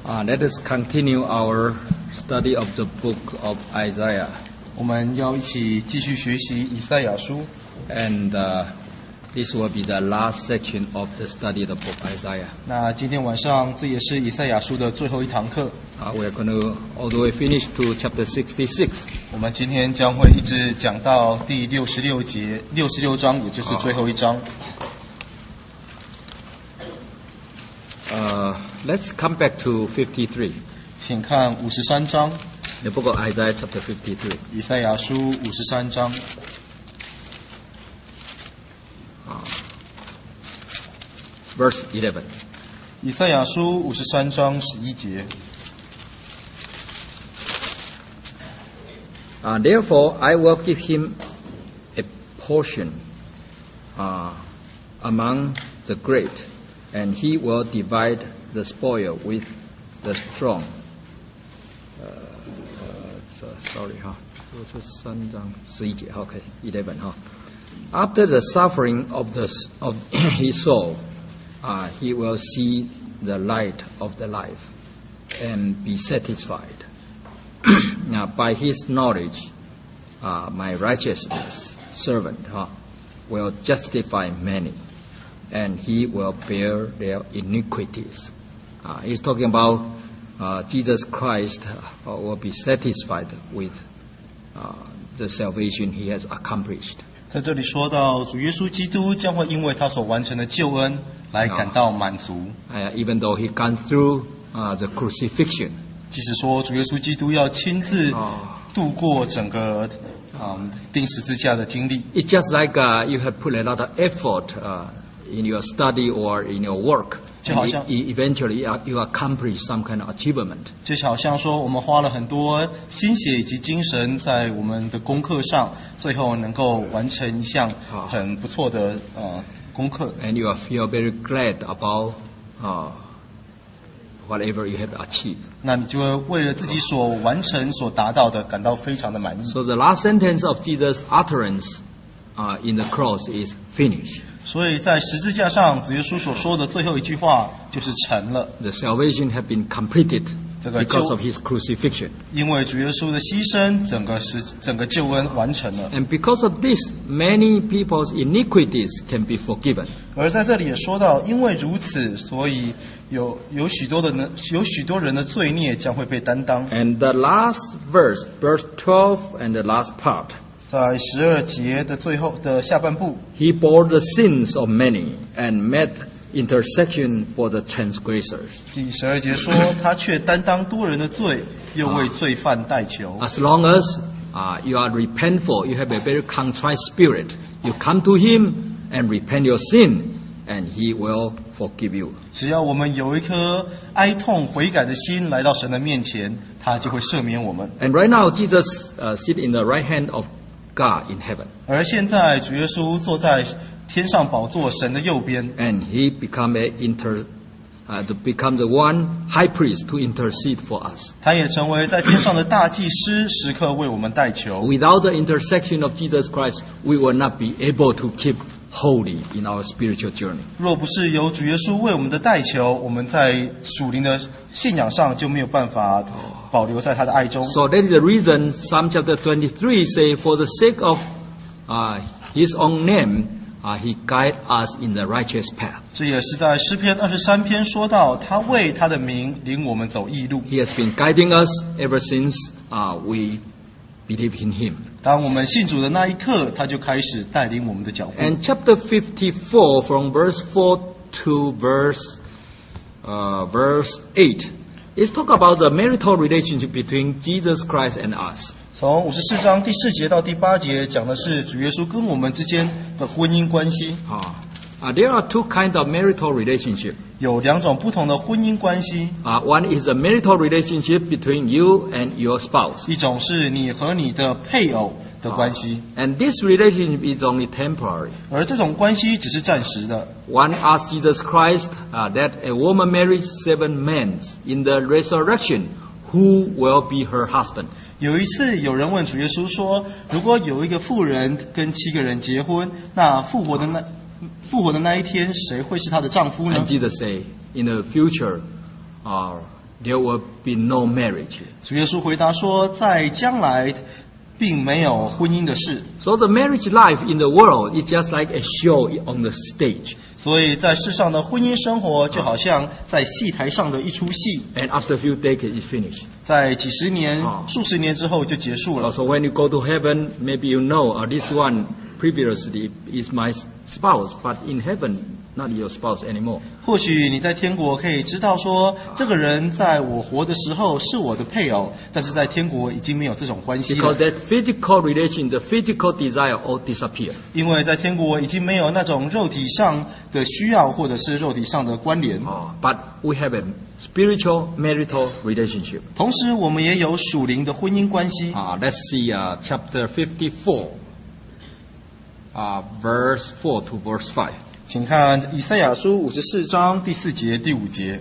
Let us continue our study of the book of Isaiah. 我们要一起继续学习以赛亚书， And this will be the last section of the study of the book Isaiah. 那今天晚上这也是以赛亚书的最后一堂课。 We are going to all the way finish to chapter 66. 我们今天将会一直讲到第66章，也就是最后一章。 Let's come back to 53. 请看53章， The book of Isaiah chapter 53. 以赛亚书53章。 Verse 11. 以赛亚书53章11节。 Therefore, I will give him a portion among the great, and he will divide the spoil with the strong. Sorry, 53章11节 Okay, 11 After the suffering of his soul, he will see the light of the life and be satisfied. Now, by his knowledge, my righteousness servant will justify many, and he will bear their iniquities. He's talking about Jesus Christ will be satisfied with the salvation he has accomplished. 在这里说到，主耶稣基督将会因为他所完成的救恩来感到满足。 Even though he gone through the crucifixion. 即使说主耶稣基督要亲自度过整个钉十字架的经历。 It's just like you have put a lot of effort in your study or in your work. And eventually you accomplish some kind of achievement. 就好像说，我们花了很多心血以及精神在我们的功课上，最后能够完成一项很不错的功课。 And you feel very glad about whatever you have achieved. 那你就会为了自己所完成、所达到的感到非常的满意。 So the last sentence of Jesus' utterance in the cross is finished. 所以在十字架上，主耶稣所说的最后一句话就是成了。 The salvation have been completed because of his crucifixion. 因为主耶稣的牺牲，整个救恩完成了。 And because of this, many people's iniquities can be forgiven. 而在这里也说到，因为如此，所以有许多人的罪孽将会被担当。 And the last verse 12 and the llast part. 在12节的最后的下半部 He bore the sins of many and made intercession for the transgressors. 第12节说，他却担当多人的罪，又为罪犯代求。 As long as you are repentful, you have a very contrite spirit, you come to him and repent your sin, and he will forgive you. 只要我们有一颗哀痛悔改的心来到神的面前，他就会赦免我们。 And right now, Jesus sit in the right hand of God in heaven. 而现在主耶稣坐在天上宝座神的右边 And he become the one high priest to intercede for us. 他也成为在天上的大祭司，时刻为我们代求。 Without the intercession of Jesus Christ, we will not be able to keep holy in our spiritual journey. 若不是有主耶稣为我们的代求，我们在属灵的信仰上就没有办法保留在他的爱中。 So that is the reason Psalm chapter 23 say, for the sake of his own name, he guide us in the righteous path. 这也是在诗篇23篇说到，他为他的名领我们走义路。 He has been guiding us ever since we believe in him. 当我们信主的那一刻，他就开始带领我们的脚步。 And chapter 54 from verse 4 to verse 8 is talk about the marital relationship between Jesus Christ and us. 从54章第4节到第8节讲的是主耶稣跟我们之间的婚姻关系。 There are two kinds of marital relationship. 有2种不同的婚姻关系。 One is a marital relationship between you and your spouse. 一种是你和你的配偶的关系。 And this relationship is only temporary. 而这种关系只是暂时的。 One asked Jesus Christ that a woman married 7 men in the resurrection, who will be her husband? 有一次有人问主耶稣说，如果有一个妇人跟7个人结婚，那复活的那一天，谁会是她的丈夫呢？ And Jesus say, in the future, there will be no marriage. 主耶稣回答说，在将来并没有婚姻的事， So the marriage life in the world is just like a show on the stage. 所以在世上的婚姻生活就好像在戏台上的一出戏， And after a few decades, it's finished. 在几十年、数十年之后就结束了。 So when you go to heaven, maybe you know, this one previously is my spouse, but in heaven, not your spouse anymore. 或许你在天国可以知道说，这个人在我活的时候是我的配偶，但是在天国已经没有这种关系 Because 了， that physical relation, the physical desire all disappear. 因为在天国已经没有那种肉体上的需要或者是肉体上的关联。 But we have a spiritual marital relationship. 同时，我们也有属灵的婚姻关系。 Let's see chapter 54, verse 4 to verse 5. 请看以赛亚书54章第4节、第5节。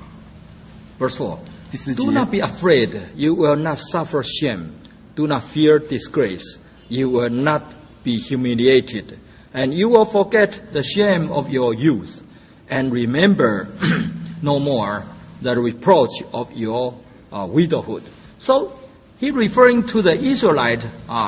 Verse 4. 第4 Do not 节， be afraid, you will not suffer shame. Do not fear disgrace, you will not be humiliated. And you will forget the shame of your youth, and remember no more the reproach of your widowhood. So, he referring to the Israelite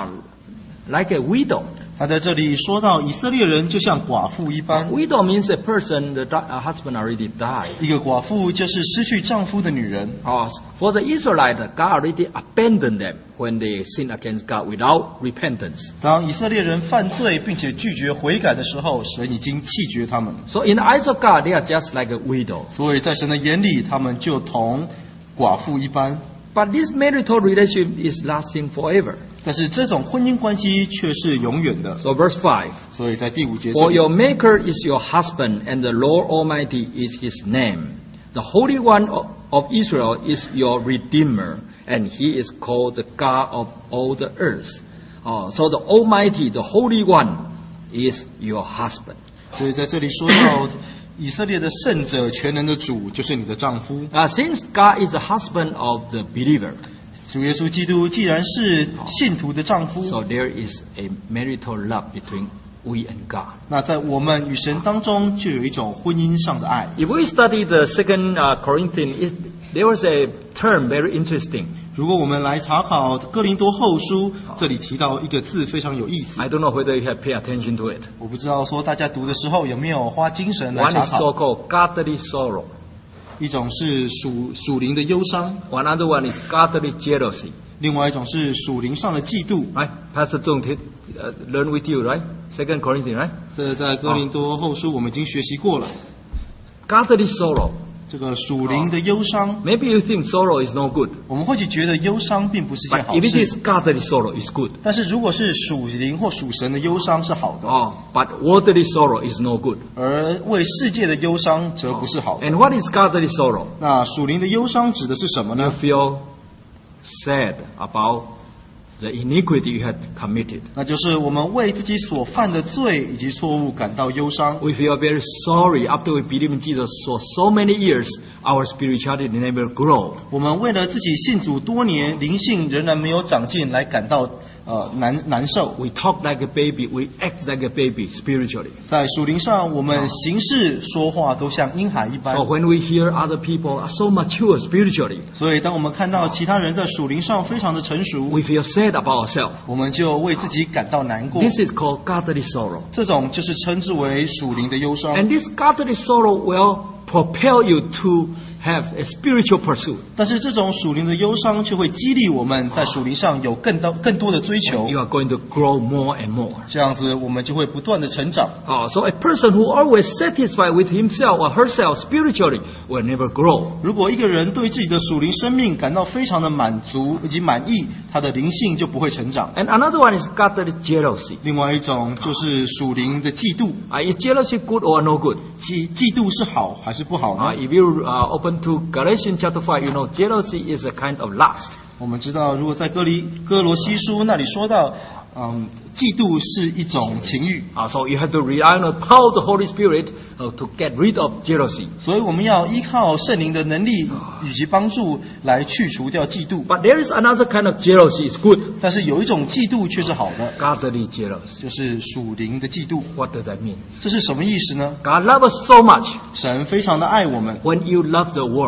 like a widow. 他在这里说到以色列人就像寡妇一般， Widow means a person, the husband already died. 一个寡妇就是失去丈夫的女人。 For the Israelites, God already abandoned them when they sin against God without repentance. 当以色列人犯罪并且拒绝悔改的时候，神已经弃绝他们。 So in the eyes of God, they are just like a widow. 所以在神的眼里，他们就同寡妇一般。 But this marital relationship is lasting forever. 但是这种婚姻关系却是永远的。 So verse 5. 所以在第5节这 For 里 your Maker is your husband, and the Lord Almighty is his name. The Holy One of Israel is your Redeemer, and he is called the God of all the earth. So the Almighty, the Holy One, is your husband. 所以在这里说到以色列的圣者、全能的主就是你的丈夫。 Since God is the husband of the believer, 主耶稣基督既然是信徒的丈夫， so there is a marital love between we and God. 那在我们与神当中就有一种婚姻上的爱。 If we study the 2 Corinthians, there was a term very interesting. 如果我们来查考哥林多后书，这里提到一个字非常有意思， I don't know whether you have paid attention to it. 我不知道说大家读的时候有没有花精神来 One 查 is 考。 so-called godly sorrow. 一种是属灵的忧伤， One other one is godly jealousy. 另外一种是属灵上的嫉妒。 Right? Pastor Zhong learn with you, right? 2 Corinthians, right? 这在哥林多后书我们已经学习过了。 Godly sorrow. 这个属灵的忧伤， Maybe you think sorrow is no good. 我们或许觉得忧伤并不是件 But 好 if it 事， is godly sorrow, it's good. 但是如果是属灵或属神的忧伤是好的， But worldly sorrow is no good. 而为世界的忧伤则不是好的。 And what is godly sorrow? 那属灵的忧伤指的是什么 You 呢？ feel sad about the iniquity you had committed. 那就是我们为自己所犯的罪以及错误感到忧伤。 We feel very sorry after we believe in Jesus for so many years, our spirituality never grow. 我们为了自己信主多年，灵性仍然没有长进，来感到难受。 We talk like a baby, we act like a baby spiritually. 在属灵上，我们行事说话都像婴孩一般 So。when we hear other people are so mature spiritually, 所以，当我们看到其他人在属灵上非常的成熟， we feel sad about ourselves. 我们就为自己感到难过。 This is called godly sorrow. 这种就是称之为属灵的忧伤。 And this godly sorrow will propel you to have a spiritual pursuit. 但是这种属灵的忧伤却会激励我们在属灵上有更多的追求。 You are going to grow more and more. 这样子，我们就会不断的成长。 So a person who always satisfied with himself or herself spiritually will never grow. 如果一个人对自己的属灵生命感到非常的满足以及满意，他的灵性就不会成长。 And another one is godly jealousy. 另外一种就是属灵的嫉妒。 Is jealousy good or no good? 嫉妒是好还是不好呢？ If you open to Galatians chapter 5, you know jealousy is a kind of lust. 我们知道，如果在哥罗西书那里说到，嫉妒是一种情欲， So you have to rely on the power of the Holy Spirit to get rid of jealousy. 所以我们要依靠圣灵的能力以及帮助来去除掉嫉妒。 But there is another kind of jealousy is good. 但是有一种嫉妒却是好的， Godly jealousy. 就是属灵的嫉妒。 What does that mean? 这是什么意思呢？ God loves us so much. 神非常的爱我们， When you love the world,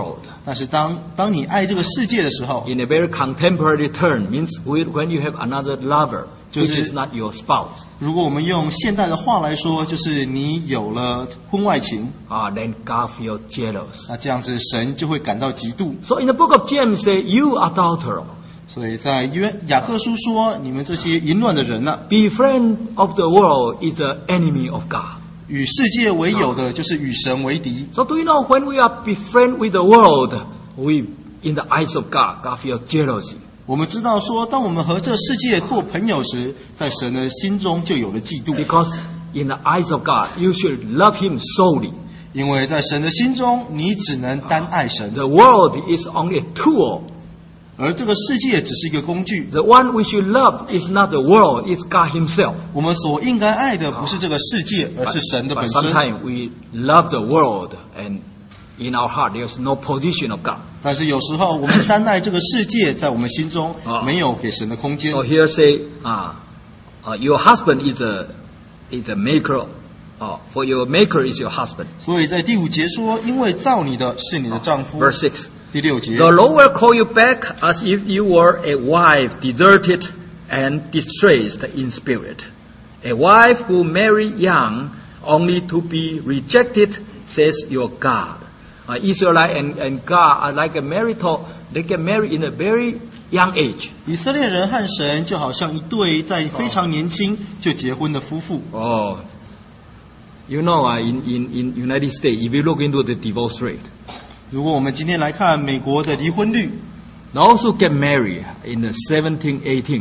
但是当你爱这个世界的时候， In a very contemporary term, means when you have another lover, which is not your spouse, 如果我们用现代的话来说，就是你有了婚外情， then God feels jealous. 那这样子神就会感到嫉妒。 So in the book of James, say, you adulterer, 所以在雅各书说，你们这些淫乱的人呢、 be friend of the world is the enemy of God. 与世界为友的，就是与神为敌。 So do you know when we are be friend with the world, we in the eyes of God, God feels jealousy. 我们知道说，当我们和这世界做朋友时，在神的心中就有了嫉妒。 Because in the eyes of God, you should love Him solely. 因为在神的心中，你只能单爱神， The world is only a tool. 而这个世界只是一个工具。 The one we should love is not the world, it's God Himself. 我们所应该爱的不是这个世界，而是神的 But 本身。 sometimes we love the world, and in our heart there's no position of God. 但是有时候我们单爱这个世界，在我们心中没有给神的空间。 So here say, your husband is a maker. For your maker is your husband. 所以在第5节说，因为造你的是你的丈夫。 Verse 6. 第6节， The Lord will call you back as if you were a wife deserted and distressed in spirit. A wife who married young only to be rejected, says your God. Israelite and God are like a marital. They get married in a very young age. 以色列人和神就好像一对在非常年轻就结婚的夫妇。 Oh, you know, in United States, if you look into the divorce rate, 如果我们今天来看美国的离婚率， those who get married in the 17,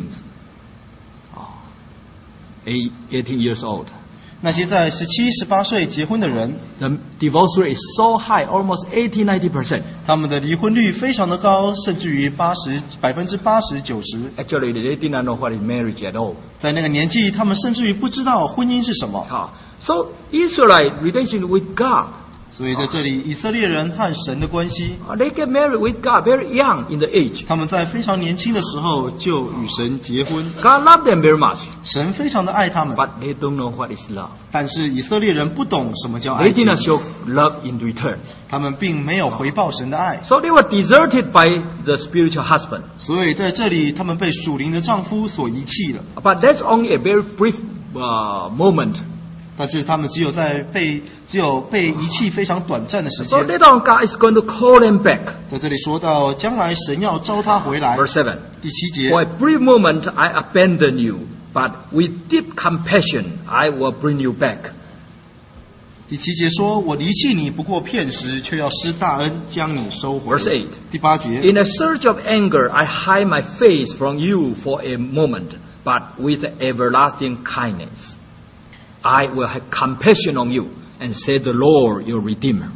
18 years old, 那些在17、18岁结婚的人， the divorce rate is so high, almost 80-90%. 他们的离婚率非常的高，甚至于80%、90%。 Actually, they did not know what is marriage at all. 在那个年纪，他们甚至于不知道婚姻是什么。 So Israelite relation with God, 所以在这里，以色列人和神的关系， they get married with God very young in the age. 他们在非常年轻的时候就与神结婚。 God loved them very much, 神非常的爱他们， but they don't know what is love. 但是以色列人不懂什么叫爱 They 情 did not，show love in return. 他们并没有回报神的爱， So they were deserted by the spiritual husband. 所以在这里，他们被属灵的丈夫所遗弃了。 But that's only a very brief moment. 但是他们只有被遗弃非常短暂的时 So 间。 later on, God is going to call them back. 在这里说到，将来神要招他回来。 Verse 7. 第7节 For，a brief moment I abandon you, but with deep compassion I will bring you back. 第7节说：“我离弃你不过片时，却要施大恩将你收回。” Verse 8. 第8节 In a surge of anger I hide my face from you for a moment, but with everlasting kindness I will have compassion on you, and say the Lord your Redeemer.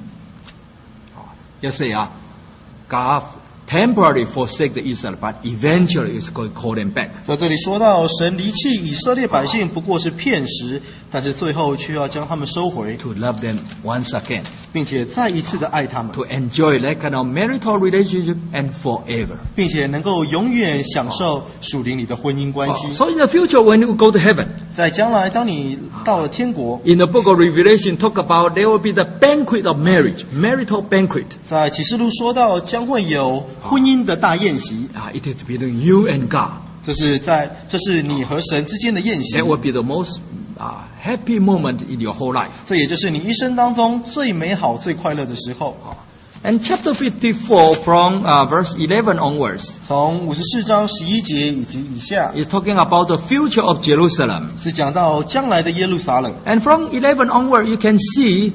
You see, God temporarily forsake the Israel, but eventually it's going to call them back. 在这里说到，神离弃以色列百姓不过是片时，但是最后却要将他们收回， To love them once again, 并且再一次的爱他们， to enjoy that kind of marital relationship and forever. 并且能够永远享受属灵里的婚姻关系。 So in the future, when you go to heaven, 在将来，当你到了天国， in the book of Revelation, talk about there will be the banquet of marriage, marital banquet. 在启示录说到将会有婚姻的大宴席， It is between you and God. 这是你和神之间的宴席 That，will be the most happy moment in your whole life. 这也就是你一生当中最美好、最快乐的时候。 And chapter 54 from verse 11 onwards 从54章11节以及以下， is talking about the future of Jerusalem. 是讲到将来的耶路撒冷。 And from 11 onward, you can see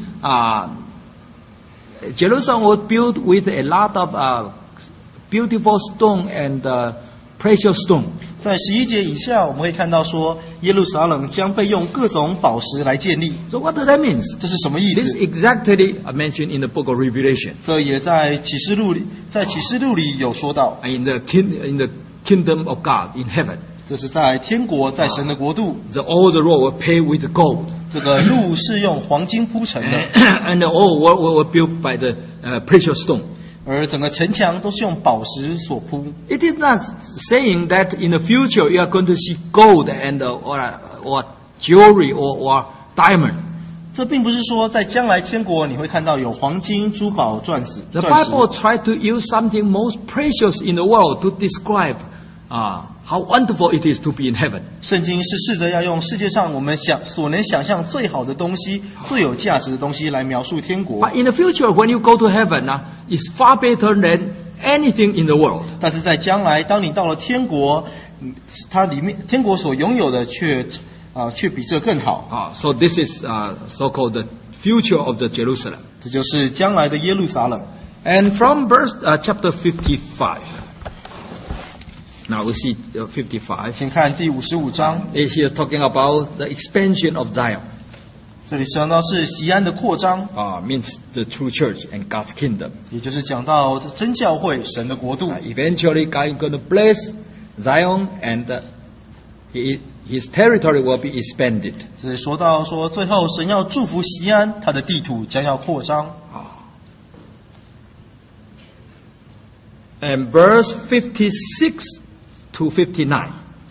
Jerusalem was built with a lot of beautiful stone and precious stone. 在11节以下，我们会看到说，耶路撒冷将被用各种宝石来建立。 So what does that mean? 这是什么意 This 思？ exactly mentioned in the book of Revelation. 这也在启示录里有说到， In the kingdom of God in heaven, 这是在天国，在神的国度， all the road were paved with gold. 这个路是用黄金铺成的， And all were built by the precious stone. 而整个城墙都是用宝石所铺。 It is not saying that in the future you are going to see gold and or jewelry or diamond. 这并不是说在将来天国你会看到有黄金、珠宝、钻石。 The Bible tried to use something most precious in the world to describe how wonderful it is to be in heaven. 圣经是试着要用世界上我们所能想象最好的东西、最有价值的东西来描述天国。 But in the future, when you go to heaven, it's far better than anything in the world. 但是在将来，当你到了天国，它里面天国所拥有的却比这更好。 So this is so-called the future of the Jerusalem. 这就是将来的耶路撒冷。 And from chapter 55. Now we see 55. 请看第55章， He is talking about the expansion of Zion. 这里讲到是西安的扩张， Means the true church and God's kingdom. 也就是讲到真教会、神的国度。 Eventually, God is going to bless Zion, and his territory will be expanded. 这里说到说，最后神要祝福西安，他的地土将要扩张。 And verse 56 to 59.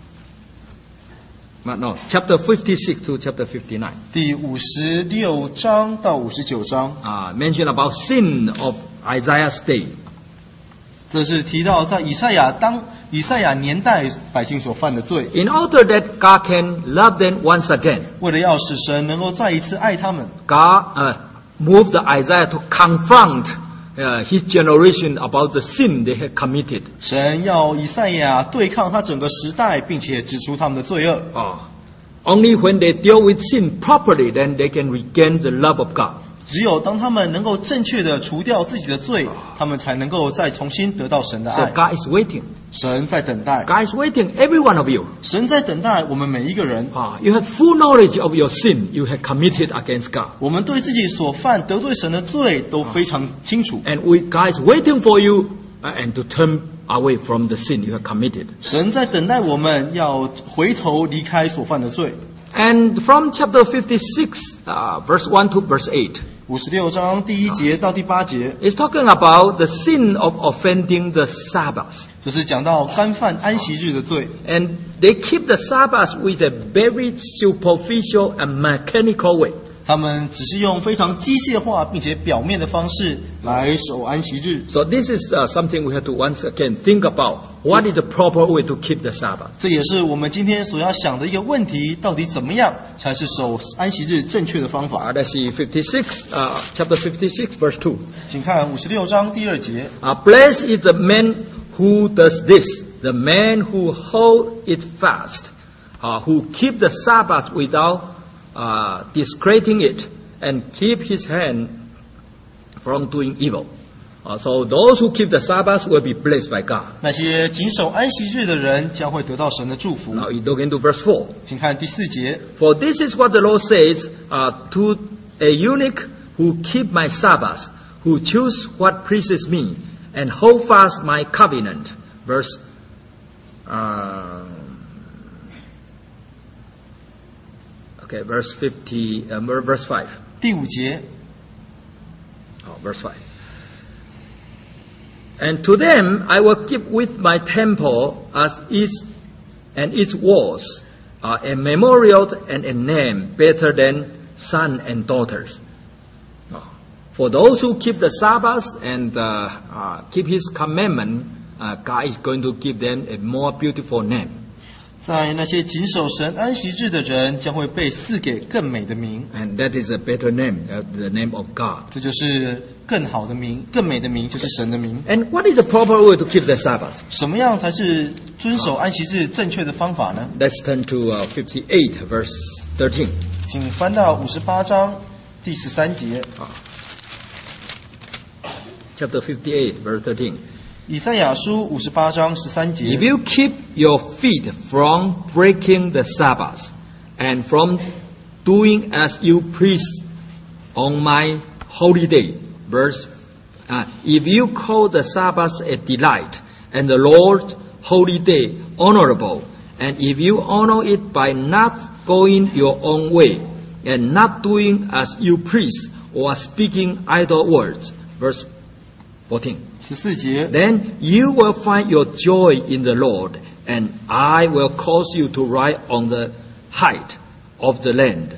No, chapter 56 to chapter 59. 第56章到59章， Mention about sin of Isaiah's day. 这是提到在以赛亚年代百姓所犯的罪， In order that God can love them once again, 为了要使神能够再一次爱他们， God moved Isaiah to confront his generation about the sin they had committed. 神要以赛亚对抗他整个时代，并且指出他们的罪恶。 Only when they deal with sin properly, then they can regain the love of God. 只有当他们能够正确的除掉自己的罪，他们才能够再重新得到神的 So 爱。 God is waiting. 神在等待， God is waiting, every one of you. 神在等待我们每一个人。 You have full knowledge of your sin you have committed against God. 我们对自己所犯得罪神的罪都非常清楚。 And God is waiting for you and to turn away from the sin you have committed. 神在等待我们要回头离开所犯的罪。 And from chapter 56, verse 1 to verse 8, 56章第1节到第8节， it's talking about the sin of offending the Sabbath. 这是讲到干犯安息日的罪。 And they keep the Sabbath with a very superficial and mechanical way. 他们只是用非常机械化并且表面的方式来守安息日。 So this is something we have to once again think about. What is the proper way to keep the Sabbath? 这也是我们今天所要想的一个问题：到底怎么样才是守安息日正确的方法？ Let's see chapter 56, verse 2. 请看56章第2节。 Blessed is the man who does this, the man who hold it fast, who keep the Sabbath without discrediting it, and keep his hand from doing evil. So those who keep the Sabbath will be blessed by God. 那些谨守安息日的人将会得到神的祝福。 Now you look into verse 4. 请看第4节。 For this is what the Lord says to a eunuch who keep my Sabbath, who choose what pleases me, and hold fast my covenant. Verse 5. 第5节。 Verse 5. And to them I will keep with my temple as is and its walls a memorial and a name better than son and daughters. For those who keep the Sabbath and keep His commandment, God is going to give them a more beautiful name. 在那些谨守神安息日的人，将会被赐给更美的名。 And that is a better name, the name of God. 这就是更好的名，更美的名，就是神的名。 And what is the proper way to keep the Sabbath? 什么样才是遵守安息日正确的方法呢？ Let's turn to 58, verse 13. 请翻到58章第13节。 Chapter 58, verse 13. 以赛亚书58章13节。 If you keep your feet from breaking the Sabbath and from doing as you please on my holy day, if you call the Sabbath a delight and the Lord's holy day honorable, and if you honor it by not going your own way and not doing as you please or speaking idle words, verse 14. 14节。 Then you will find your joy in the Lord, and I will cause you to ride on the height of the land,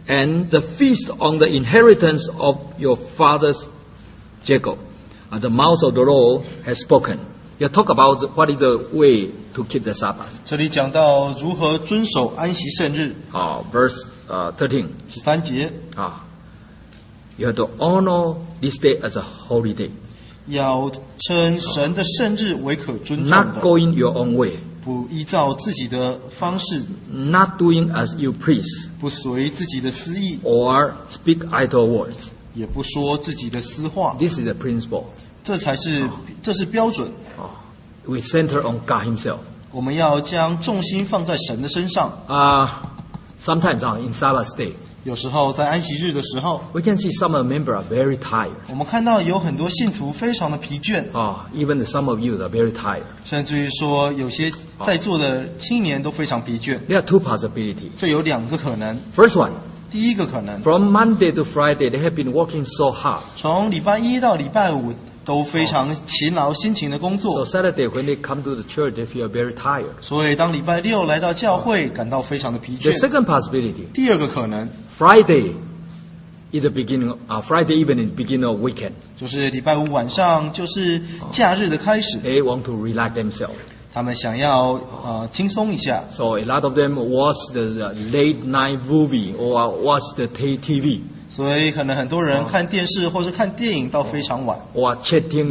and the feast on the inheritance of your fathers Jacob. The mouth of the Lord has spoken. You talk about what is the way to keep the Sabbath. 这里讲到如何遵守安息圣日。 Verse 13. 13节。 You have to honor this day as a holy day. 要称神的圣日为可尊重的。 Not going your own way. 不依照自己的方式。 Not doing as you please. 不随自己的私意。 Or speak idle words. 也不说自己的私话。 This is the principle. 这是标准。 We center on God Himself. 我们要将重心放在神的身上。 Sometimes in Sabbath day, 有时候在安息日的时候 we can see some of the members are very tired. 我们看到有很多信徒非常的疲倦。 Even some of you are very tired. 甚至于说有些在座的青年都非常疲倦。 There are two possibilities. 这有两个可能。 First one. 第一个可能 From Monday to Friday, they have been working so hard. 从礼拜一到礼拜五都非常勤劳辛勤的工作。 So Saturday when they come to the church, they feel very tired. 所以当礼拜六来到教会，感到非常的疲倦。 The second possibility. 第二个可能 Friday is the beginning. Friday evening, beginning of weekend. 就是礼拜五晚上，就是假日的开始。 They want to relax themselves. 他们想要轻松一下。 So a lot of them watch the late night movie or watch the TV. 所以可能很多人看电视或是看电影到非常晚。 Or chatting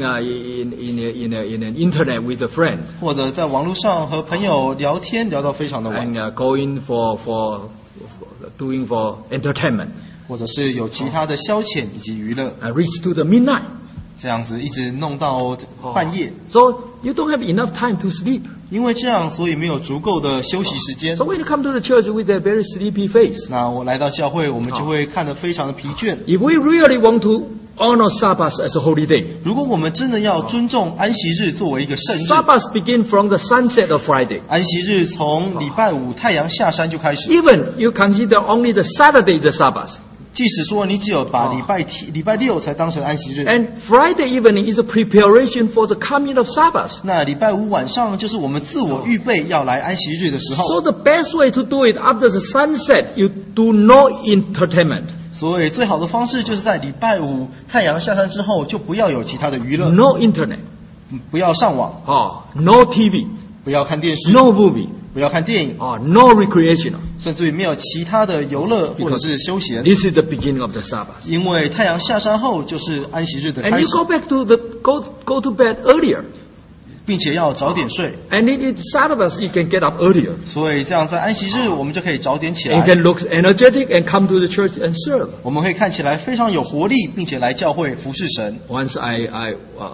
in the internet with a friend. 或者在网络上和朋友聊天聊到非常的晚。 And going for doing for entertainment. 或者是有其他的消遣以及娱乐。 Reach to the midnight. 这样子一直弄到半夜。 So you don't have enough time to sleep. 因为这样，所以没有足够的休息时间。 So when you come to the church with a very sleepy face. 那我来到教会，我们就会看得非常的疲倦。 If we really want to honor Sabbath as a holy day. 如果我们真的要尊重安息日作为一个圣日。 Sabbath begin from the sunset of Friday. 安息日从礼拜五太阳下山就开始。 Even you consider only the Saturday the Sabbath. 即使说你只有把礼拜六才当成安息日 ，and Friday evening is a preparation for the coming of Sabbath. 那礼拜五晚上就是我们自我预备要来安息日的时候。 So the best way to do it after the sunset, you do no entertainment. 所以最好的方式就是在礼拜五太阳下山之后，就不要有其他的娱乐。 No internet. 不要上网。 No TV. 不要看电视。 No movie. 不要看电影。 No recreational. 甚至于没有其他的游乐或者是休闲。 This is the beginning of the Sabbath. 因为太阳下山后就是安息日的开始。 And you go back to go to bed earlier. 并且要早点睡。 And in Sabbath you can get up earlier. 所以这样在安息日我们就可以早点起来。 You can look energetic and come to the church and serve. 我们会看起来非常有活力，并且来教会服侍神。 Once I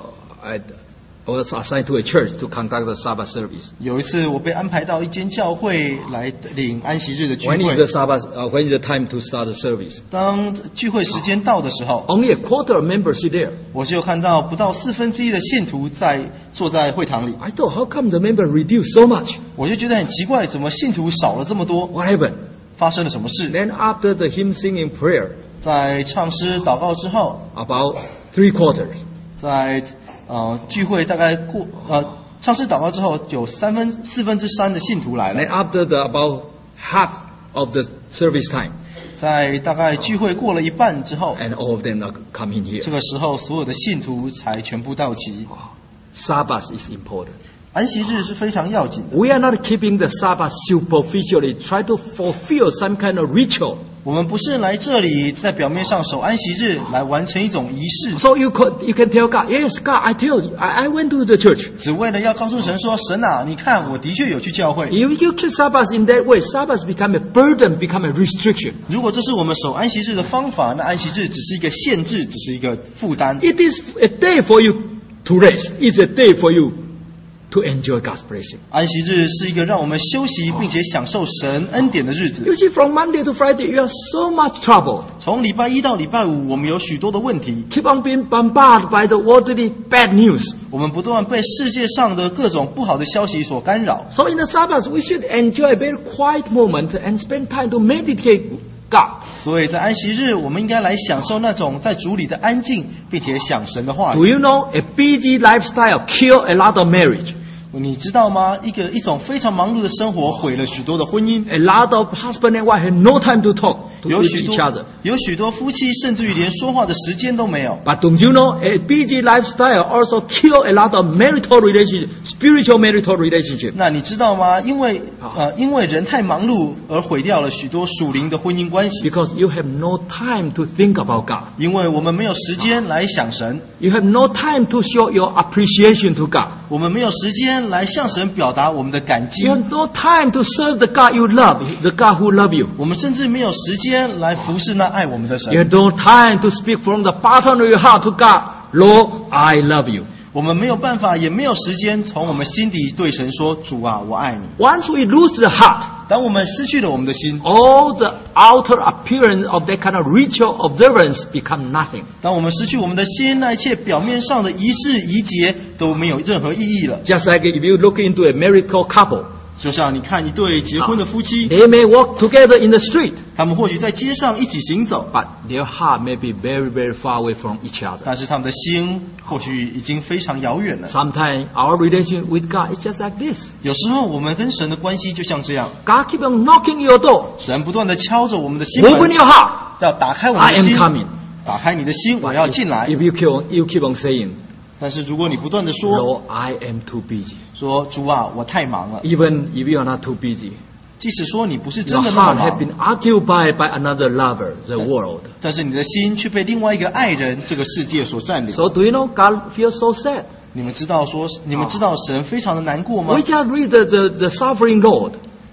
was assigned to a church to conduct the Sabbath service. 有一次我被安排到一间教会来领安息日的聚会。 When is the Sabbath? When is the time to start the service? 当聚会时间到的时候 ，only a quarter of members sit there. 我就看到不到1/4的信徒坐在会堂里。 I thought, how come the member reduced so much? 我就觉得很奇怪，怎么信徒少了这么多 ？What happened? 发生了什么事 ？Then after the hymn singing prayer, 在唱诗祷告之后 ，about 3/4. 在聚会大概唱诗祷告之后，有4/3的信徒来了。 Then after about half of the service time, 在大概聚会过了一半之后 and all of them are coming here. 这个时候所有的信徒才全部到齐。 Sabbath is important. 安息日是非常要紧的。 We are not keeping the Sabbath superficially, try to fulfill some kind of ritual. 我们不是来这里在表面上守安息日来完成一种仪式。 So you can tell God, yes, God, I tell you, I went to the church. 只为了要告诉神说，神啊，你看我的确有去教会。 If you keep Sabbath in that way, Sabbath become a burden, become a restriction. 如果这是我们守安息日的方法，那安息日只是一个限制，只是一个负担。 It is a day for you to rest. It's a day for you to enjoy God's blessing. 安息日是一个让我们休息并且享受神恩典的日子。 You see, from Monday to Friday, you have so much trouble. 从礼拜一到礼拜五，我们有许多的问题。 Keep on being bombarded by the worldly bad news. 我们不断被世界上的各种不好的消息所干扰。 So in the Sabbath, we should enjoy a very quiet moment and spend time to meditate God. 所以在安息日，我们应该来享受那种在主里的安静，并且想神的话语。 Do you know a busy lifestyle kill a lot of marriage? 你知道吗？一种非常忙碌的生活毁了许多的婚姻。 A lot of husband and wife have no time to talk to 有 with 许 each 多 other. 有许多夫妻甚至于连说话的时间都没有。 But don't you know, a busy lifestyle also kill a lot of marital relationship, spiritual marital relationship. 那你知道吗？因为人太忙碌而毁掉了许多属灵的婚姻关系。 Because you have no time to think about God. 因为我们没有时间来想神， You have no time to show your appreciation to God. 我们没有时间来向神表达我们的感激 You，have no time to serve the God you love, the God who loves you. 我们甚至没有时间来服侍那爱我们的神 You。have no time to speak from the bottom of your heart to God, Lord, I love you. 我们没有办法，也没有时间从我们心底对神说：“主啊，我爱你。 Once we lose the heart, ” 当我们失去了我们的心， all the outer appearance of that kind of ritual observance become nothing. 当我们失去我们的心，那一切表面上的仪式仪节都没有任何意义了。 Just like if you look into a married couple, 就像你看一对结婚的夫妻， they may walk together in the street, 他们或许在街上一起行走， but their heart may be very, very far away from each other. 但是他们的心或许已经非常遥远了。 Sometimes our relation with God is just like this. 有时候我们跟神的关系就像这样， God keep on knocking your door. 神不断的敲着我们的心 Open 门， your heart. 要打开我们 I 的 am 心， coming. 打开你的心，我 But 要进来。 if you keep on saying, 但是如果你不断的说 Lord, I am too busy. 说主啊，我太忙了， Even if you are not too busy, 即使说你不是 your 真的那么 heart has 忙， been occupied by another lover, the world. 但是你的心却被另外一个爱人这个世界所占领。 So do you know God feels so sad? 你们知道神非常的难过吗 We？ just read the suffering Lord,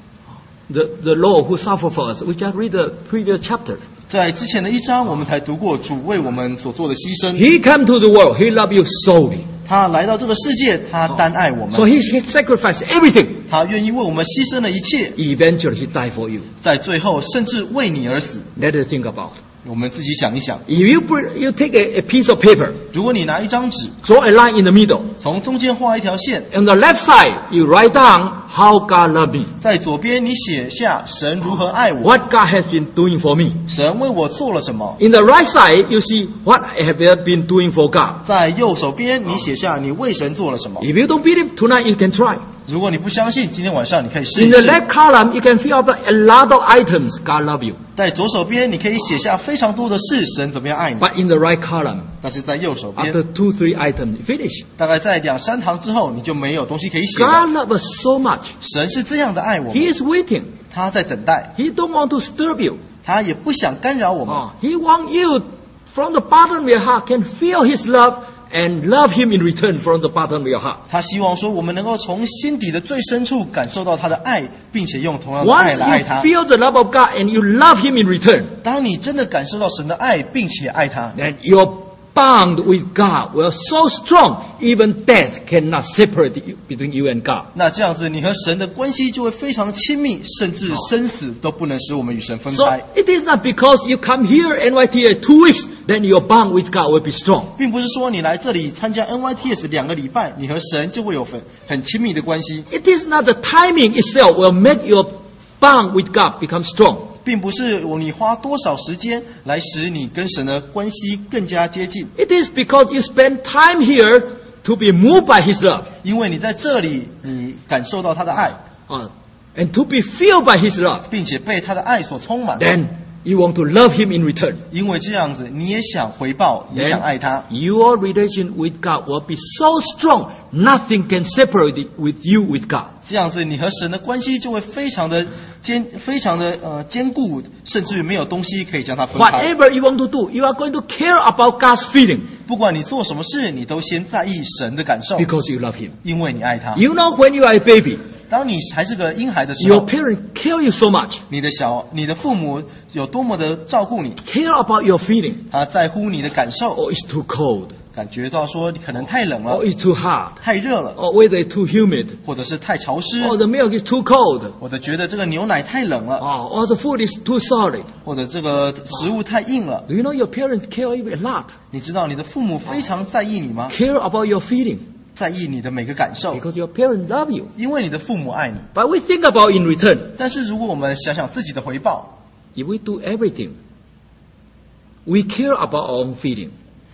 the Lord who suffered for us. We just read the previous chapter. 在之前的一章，我们才读过主为我们所做的牺牲。 He came to the world. He loved you solely. 他来到这个世界，他单爱我 So 们， he sacrificed everything. 他愿意为我们牺牲了一切， Eventually, he died for you. 在最后甚至为你而死。 Let us think about. 我们自己想一想， If you take a piece of paper, 如果你拿一张纸， draw a line in the middle. 从中间画一条线， On the left side, you write down how God loved me. 在左边你写下神如何爱我， What God has been doing for me. 神为我做了什么。 In the right side, you see what I have been doing for God. 在右手边你写下你为神做了什么。 If you don't believe, tonight you can try. 如果你不相信，今天晚上你可以试 In 一 the 试。 left column, you can fill up a lot of items. God love you. 在左手边你可以写下非常多的事，神怎么样爱你。 But in the right column, 但是在右手边， after 2-3 items, finish. 大概在2-3行之后，你就没有东西可以写了。 God loves us so much. 神是这样的爱我们， He is waiting. 他在等待， He don't want to disturb you. 他也不想干扰我们。 He wants you from the bottom of your heart can feel His love and love Him in return from the bottom of your heart. 他希望说，我们能够从心底的最深处感受到他的爱，并且用同样的爱 Once 来爱 you 他。 feel the love of God and you love Him in return, 当你真的感受到神的爱，并且爱他， then your bond with God will so strong, even death cannot separate you, between you and God. 那这样子，你和神的关系就会非常亲密，甚至生死都不能使我们与神分 So 开。 it is not because you come here NYTA 2 weeks, then your bond with God will be strong. 并不是说你来这里参加 NYTS 2个礼拜，你和神就会有很亲密的关系， It is not the timing itself will make your bond with God become strong. 并不是你花多少时间来使你跟神的关系更加接近， It is because you spend time here to be moved by His love, 因为你在这里，你感受到他的爱， and to be filled by His love. 并且被他的爱所充满。 Then you want to love Him in return. 因为这样子，你也想回报，也想爱他。 Your relation with God will be so strong, nothing can separate it with you with God. 这样子，你和神的关系就会非常的坚固，甚至于没有东西可以将它分开。 Whatever you want to do, you are going to care about God's feeling 不管你做什么事，你都先在意神的感受， because you love Him. 因为你爱他。 You know when you are a baby, 当你还是个婴孩的时 your 候， parents care you so much, 你的父母有多么的照顾你， care about your feeling. 他在乎你的感受， Or it's too cold, 感觉到说你可能太冷 or 了， it's too hot, 太热了， or whether it's too humid, 或者是太潮湿， or the milk is too cold, 或者觉得这个牛奶太冷了， or the food is too solid. 或者这个食物太硬了。 Do you know your parents care you a lot? 你知道你的父母非常在意你吗？ Care about your feeling 在意你的每个感受， because your parents love you. 因为你的父母爱你。 But we think about in return, 但是如果我们想想自己的回报， if we do everything, we care about our own feeling.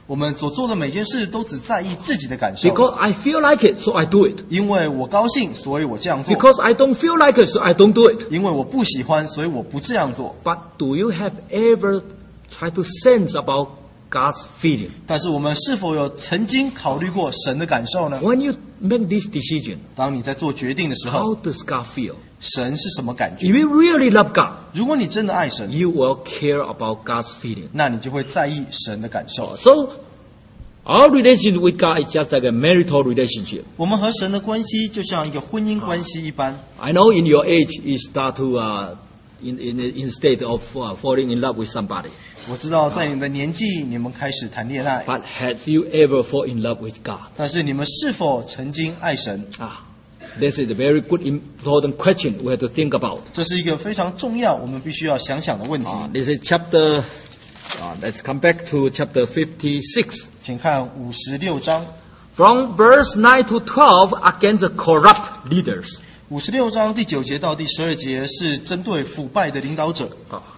我们所做的每件事都只在意自己的感受， Because I feel like it, so I do it. 因为我高兴，所以我这样做； Because I don't feel like it, so I don't do it. 因为我不喜欢，所以我不这样做。 But do you have ever tried to sense about God's feeling? 但是我们是否有曾经考虑过神的感受呢？ When you make this decision, 当你在做决定的时候， how does God feel? 神是什么感觉？ If you really love God, 如果你真的爱神， you will care about God's feeling. 那你就会在意神的感受。 So, our relationship with God is just like a marital relationship. 我们和神的关系就像一个婚姻关系一般。 I know in your age you start to in state of falling in love with somebody. 我知道在你们的年纪，你们开始谈恋爱， But have you ever fall in love with God? 但是你们是否曾经爱神？ This is a very good important question we have to think about. 这是一个非常重要，我们必须要想想的问题。 This is chapter, let's come back to chapter 56. 请看56章 From verse 9 to 12 against the corrupt leaders. ，56章第9节到第12节是针对腐败的领导者。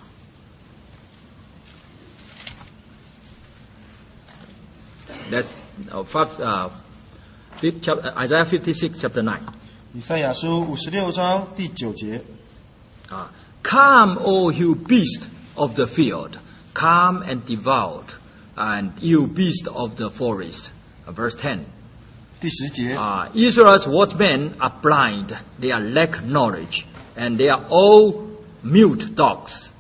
That's Isaiah 56, chapter 9. 以赛亚书56章第9节， Come, O you beast of the field, come and devour, and you beast of the forest. Verse 10. 第10节， Israel's watchmen are blind, they are lack knowledge, and they are all mute dogs,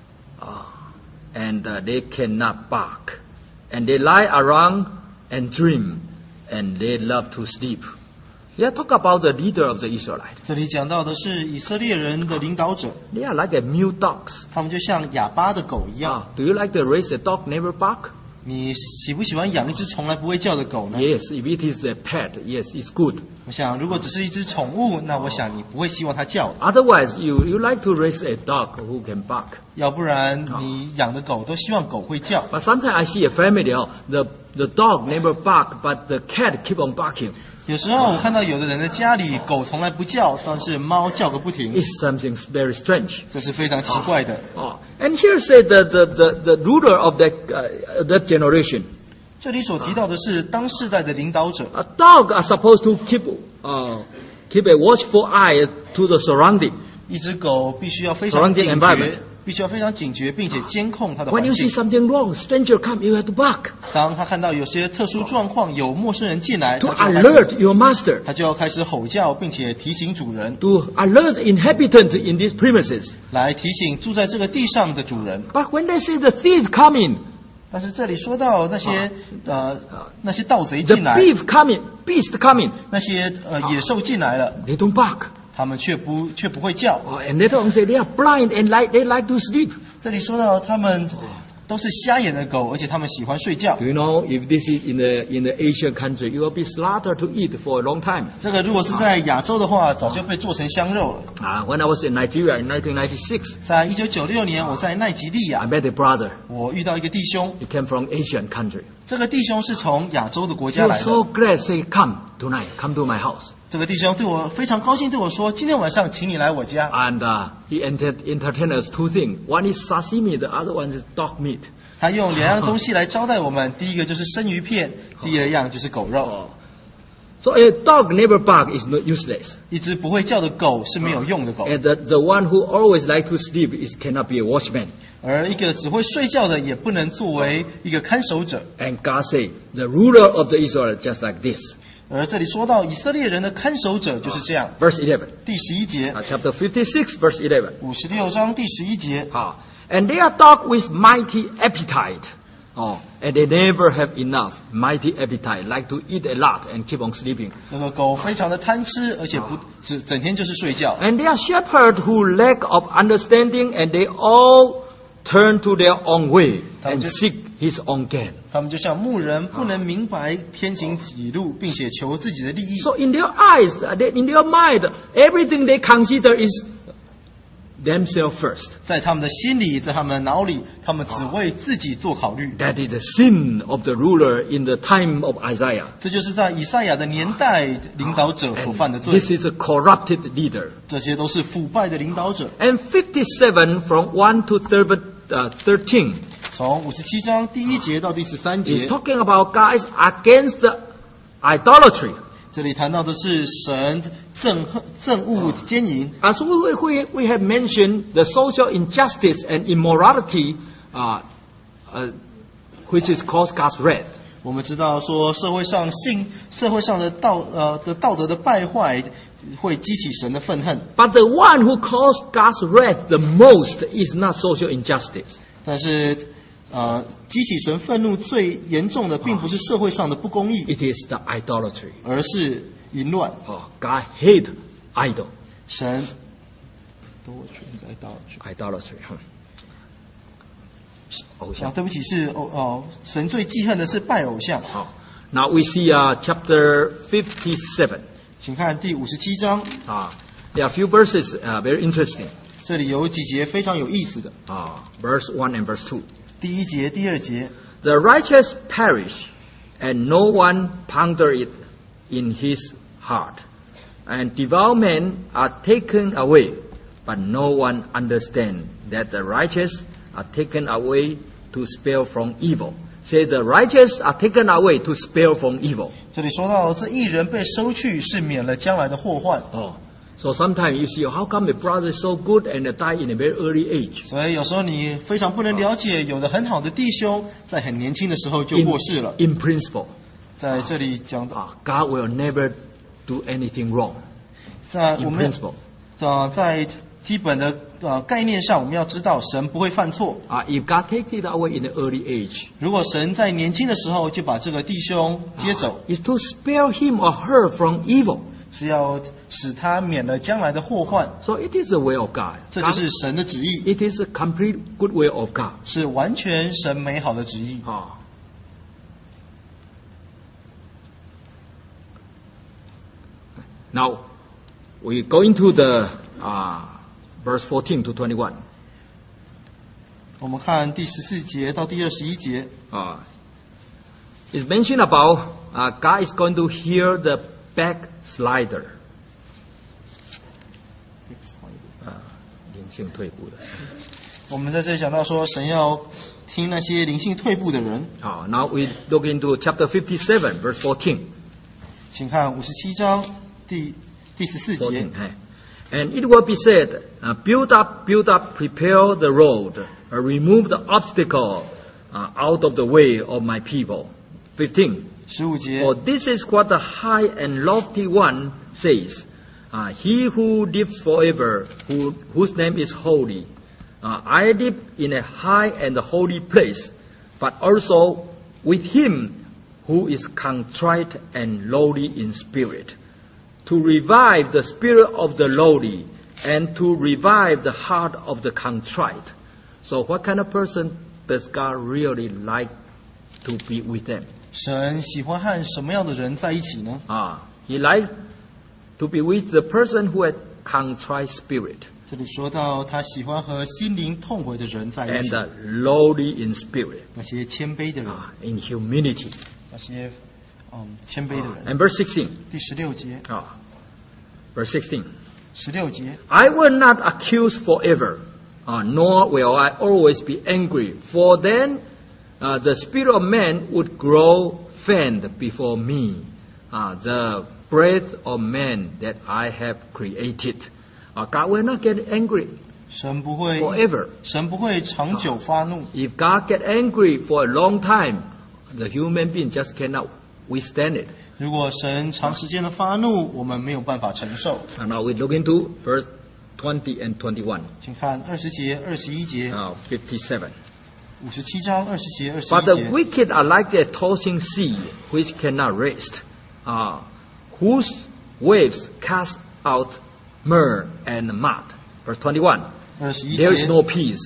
and they cannot bark, and they lie around and dream, and they love to sleep. Yeah, talk about the leader of the Israelites. 这里讲到的是以色列人的领导者， They are like a mute dogs. 他们就像哑巴的狗一样。 Do you like to raise a dog never bark? 你喜不喜欢养一只从来不会叫的狗呢？ Yes, if it is a pet, yes, it's good. 我想，如果只是一只宠物，那我想你不会希望它叫。 Otherwise, you like to raise a dog who can bark. 要不然你养的狗都希望狗会叫。 But sometimes I see a family, the dog never bark, but the cat keep on barking. 有时候我看到有的人的家里狗从来不叫，但是猫叫个不停， It's something very strange. 这是非常奇怪的。 And here said the ruler of that generation. 这里所提到的是当世代的领导者， A dog are supposed to keep a watchful eye to the surrounding. 一只狗必须要非常 Surrounding 警 environment 觉，必须要非常警觉，并且监控它的 When 环 you see 境。 something wrong, stranger come, you have to bark 当他看到有些特殊状况，有陌生人进来， to 他就要开始 alert your master, 他就要开始吼叫，并且提醒主人， to alert inhabitant in these premises. 来提醒住在这个地上的主人。 But when they see the thief coming, 但是这里说到那些那些盗贼 the 进来， beast coming, 那些野兽进来了， they don't bark. 他们却不会叫。 And later on say they are blind and they like to sleep. 这里说到他们都是瞎眼的狗，而且他们喜欢睡觉 Do。you know if this is in the Asian country, you will be slaughtered to eat for a long time. 这个如果是在亚洲的话，早就被做成香肉了。 When I was in Nigeria in 1996, 在1996年，我在奈及利 I 亚， met a brother. 我遇到一个弟兄， He came from Asian country. 这个弟兄是从亚洲的国 He 家来 was 的。 so glad, say, come tonight, come to my house. 这个弟兄对我非常高兴，对我说：“今天晚上请你来我家。 And he entertained us two things. One is sashimi, the other one is dog meat. ” 他用2样东西来招待我们，第一个就是生鱼片，第2样就是狗肉。 So a dog never bark is useless. 一只不会叫的狗是没有用的狗， And the one who always like to sleep cannot be a watchman. 而一个只会睡觉的也不能作为一个看守者。 And God say, the ruler of the Israel just like this. 而这里说到以色列人的看守者就是这样。 Verse 11. 第11节， Chapter 56, verse 11. 56章第11节， And they are dog with mighty appetite. And they never have enough mighty appetite, like to eat a lot and keep on sleeping. 这个狗非常的贪吃，而且整天就是睡觉。 And they are shepherds who lack of understanding, and they all turn to their own way and seek his own gain. 他们就像牧人，不能明白，偏行己路，并且求自己的利益。 So in their eyes, in their mind, everything they consider is themselves first. 在他们的心里，在他们的脑里，他们只为自己做考虑。 That is the sin of the ruler in the time of Isaiah. 这就是在以赛亚的年代领导者所犯的罪。 This is a corrupted leader. 这些都是腐败的领导者。 And 57 from 1 to 13. 从57章第1节到第13 He's 节， talking about God is against the idolatry. 这里谈到的是神憎恶奸淫。 As we have mentioned, the social injustice and immorality, which is caused God's wrath. 我们知道说社会上的道德的败坏会激起神的愤恨， But the one who caused God's wrath the most is not social injustice. 但是激起神愤怒最严重的并不是社会上的不公义， It is the idolatry. 而是淫乱。 God hate idol. 神 Idolatry. 偶像。 对不起，是神最记恨的是拜偶像。 Now we see chapter 57. 请看第57章， There are a few verses very interesting. 这里有几节非常有意思的。 Verse 1 and verse 2. 第1节、第2节， The righteous perish, and no one ponder it in his heart. And devout men are taken away, but no one understand that the righteous are taken away to spare from evil. Say the righteous are taken away to spare from evil. 这里说到这义人被收去，是免了将来的祸患。 So sometimes you see, how come a brother is so good and died in a very early age? 所以有时候你非常不能了解，有的很好的弟兄在很年轻的时候就过世了。 In principle, 在这里讲到， God will never do anything wrong. 在 In 我们 principle. 在基本的概念上，我们要知道神不会犯错。 If God take it away in the early age, 如果神在年轻的时候就把这个弟兄接走， it's to spare him or her from evil. 是要使他免了将来的祸患。 So it is the way of God. 这就是神的旨意， It is a complete good way of God. 是完全神美好的旨意。 Now, we go into the verse 14 to 21. 我们看第14节到第21节， It's mentioned about God is going to hear the backslider. 灵性退步的。 我们在这里讲到说，神要听那些灵性退步的人。 Now we look into chapter 57, verse 14. 请看57章第14节。 And it will be said, build up, prepare the road, remove the obstacle out of the way of my people. 15. 15节。 For this is what the high and lofty one says, he who lives forever, whose name is holy. I live in a high and holy place, but also with him who is contrite and lowly in spirit, to revive the spirit of the lowly and to revive the heart of the contrite. So what kind of person does God really like to be with them? 神喜欢和什么样的人在一起呢？ He likes to be with the person who has contrite spirit 这里说到他喜欢和心灵痛悔的人在一 and 起， lowly in spirit, 那些谦卑的人， in humility. 那些谦卑的人。 And verse 16. 第16节， Verse 16. 16节， I will not accuse forever, nor will I always be angry, for then the spirit of man would grow faint before me, the breath of man that I have created. God will not get angry 神不会 forever. 神不会长久发怒。 If God get angry for a long time, the human being just cannot withstand it. 如果神长时间的发怒，我们没有办法承受。 And now we look into verse 20 and 21. 请看20节、21节， 57. 57章20节、 But the 21节。 wicked are like a tossing sea, which cannot rest, whose waves cast out myrrh and mud. Verse 21. 21 There is 节， no peace,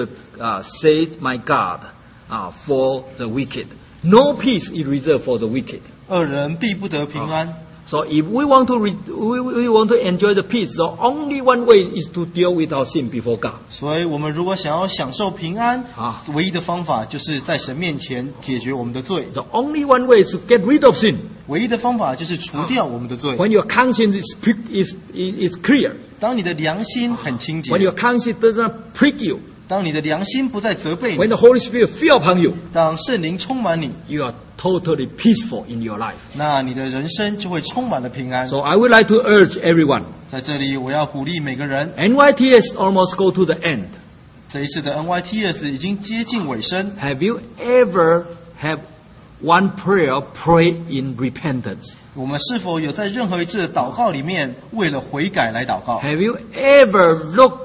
said my God, for the wicked. No peace is reserved for the wicked. 恶人必不得平安。 So if we want to we want to enjoy the peace, the only one way is to deal with our sin before God. 所以我们如果想要享受平安， 啊唯一的方法就是在神面前解决我们的罪。 The only one way is to get rid of sin. 唯一的方法就是除掉我们的罪。 When your conscience is clear, 当你的良心很清洁 when，your conscience does not prick you, 当你的良心不再责备 when 你， the Holy Spirit fell upon you, 当圣灵充满你， you are totally peaceful in your life. 那你的人生就会充满了平安。 So I would like to urge everyone, 在这里，我要鼓励每个人， NYTS almost go to the end. 这一次的 NYTS 已经接近尾声。 Have you ever have one prayer pray in repentance? 我们是否有在任何一次的祷告里面，为了悔改来祷告？ Have you ever looked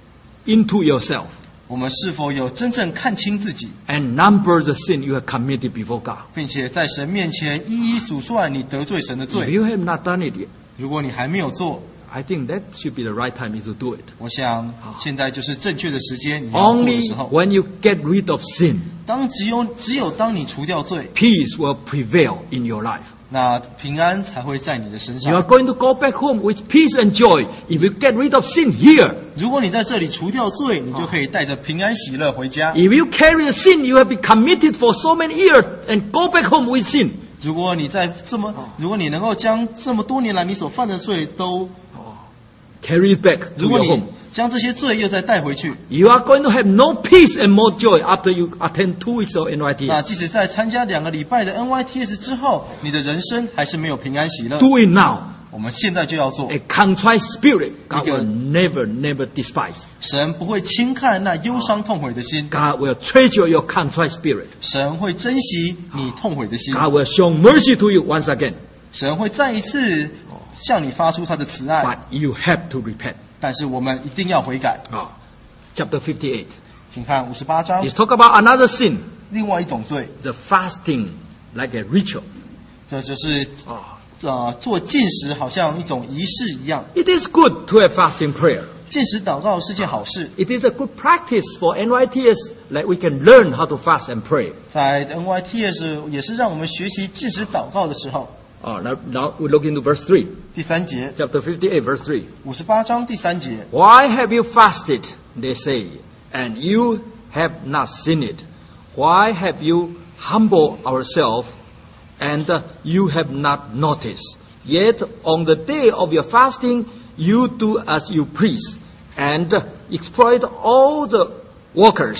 into yourself 我们是否有真正看清自己， and number the sin you have committed before God? 并且在神面前一一数算你得罪神的 If 罪？ you have not done it yet, 如果你还没有做， I think that should be the right time to do it. 我想现在就是正确的时间，你要做的 Only 时候。 when you get rid of sin, 只有当你除掉罪， peace will prevail in your life. 那平安才会在你的身 You are 上。 going to go back home with peace and joy if you get rid of sin here. 如果你在这里除掉罪，你就可以带着平安喜乐回家。 If you carry the sin you have been committed for so many years and go back home with sin, 如果你能够将这么多年来你所犯的罪都， carry it back to 如果 your 你 home. 将这些罪又再带回去， You are going to have no peace and more joy after you attend 2 weeks of 那 NYT. 即使在参加2个礼拜的 NYTS 之后，你的人生还是没有平安喜乐。 Do it now. 我们现在就要做， A contrite spirit, God 一个- will never despise. 神不会轻看那忧伤痛悔的心， God will treasure your contrite spirit. 神会珍惜你痛悔的心， God will show mercy to you once again. 神会再一次向你发出他的慈爱。 But you have to repent. 但是我们一定要悔改。 Chapter 58. 请看58章， Let's talk about another sin, 另外一种罪， the fasting like a ritual. 这就是做禁食好像一种仪式一样。 It is good to have fasting prayer. 禁食祷告是件好事， It is a good practice for NYTS, like we can learn how to fast and pray. 在 NYTS 也是让我们学习禁食祷告的时候。 Now we look into verse 3. 第3节， Chapter 58, verse 3. 58章第3节， Why have you fasted, they say, and you have not seen it? Why have you humbled ourselves, and you have not noticed? Yet on the day of your fasting, you do as you please, and exploit all the workers.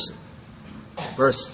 Verse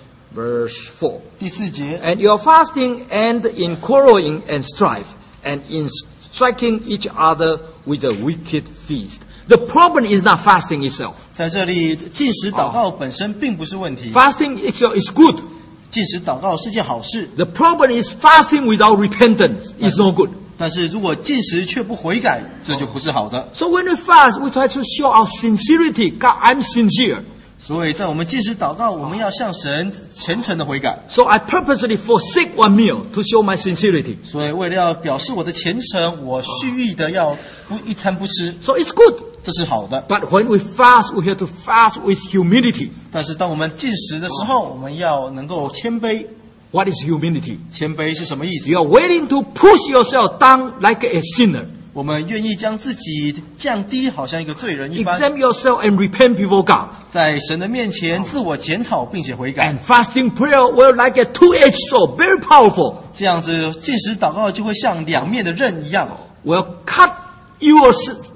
4. 第4节， And your fasting end in quarreling and strife, and in striking each other with a wicked feast. The problem is not fasting itself. 在这里禁食祷告本身并不是问题， Fasting itself is good. 禁食祷告是件好事。 The problem is fasting without repentance is no good. 但是如果禁食却不悔改，这就不是好的。 So when we fast, we try to show our sincerity. God, I'm sincere. 所以在我们禁食祷告，我们要向神虔诚的悔改。 So I purposely forsake one meal to show my sincerity. 所以为了要表示我的虔诚，我蓄意的要一餐不吃， So it's good. 这是好的。 But when we fast, we have to fast with humility. 但是当我们禁食的时候，我们要能够谦卑。 What is humility? 谦卑是什么意思？ You are willing to push yourself down like a sinner. 我们愿意将自己降低，好像一个罪人一般， Examine yourself and repent before God. 在神的面前自我检讨，并且悔改。 And fasting prayer will like a two-edged sword, very powerful. 这样子禁食祷告就会像两面的刃一样， Will cut your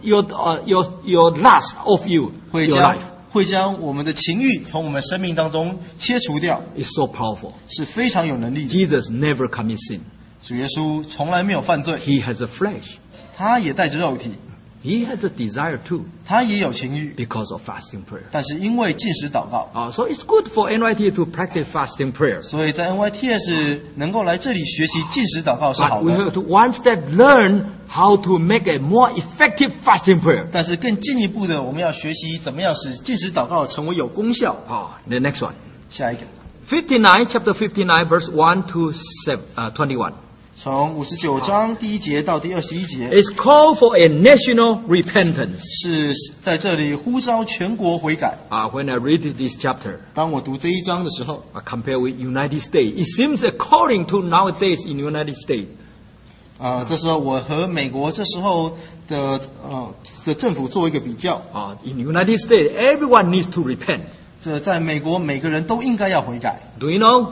lust of you, 会 your 将 life. 会将我们的情欲从我们生命当中切除掉， It's so powerful. 是非常有能力的。 Jesus never commits sin. 主耶稣从来没有犯罪， He has a flesh. 他也带着肉体， He has a desire too 他也有情欲， because of fasting prayer. 但是因为禁食祷告， So it's good for NYT to practice fasting prayers. 所以在 NYTS 能够来这里学习禁食祷告是好 But we 的。 have to one step learn how to make a more effective fasting prayer. 但是更进一步的，我们要学习怎么样使禁食祷告成为有功效。 The next one. 下一个， chapter 59, verse 1 to 21. 从59章第1节到第21节， It's called for a national repentance. 是在这里呼召全国悔改。 When I read this chapter, 当我读这一章的时候， compare with United States, it seems according to nowadays in United States, 这时候我和美国这时候的政府做一个比较。 in United States, everyone needs to repent. 这在美国每个人都应该要悔改。 Do you know?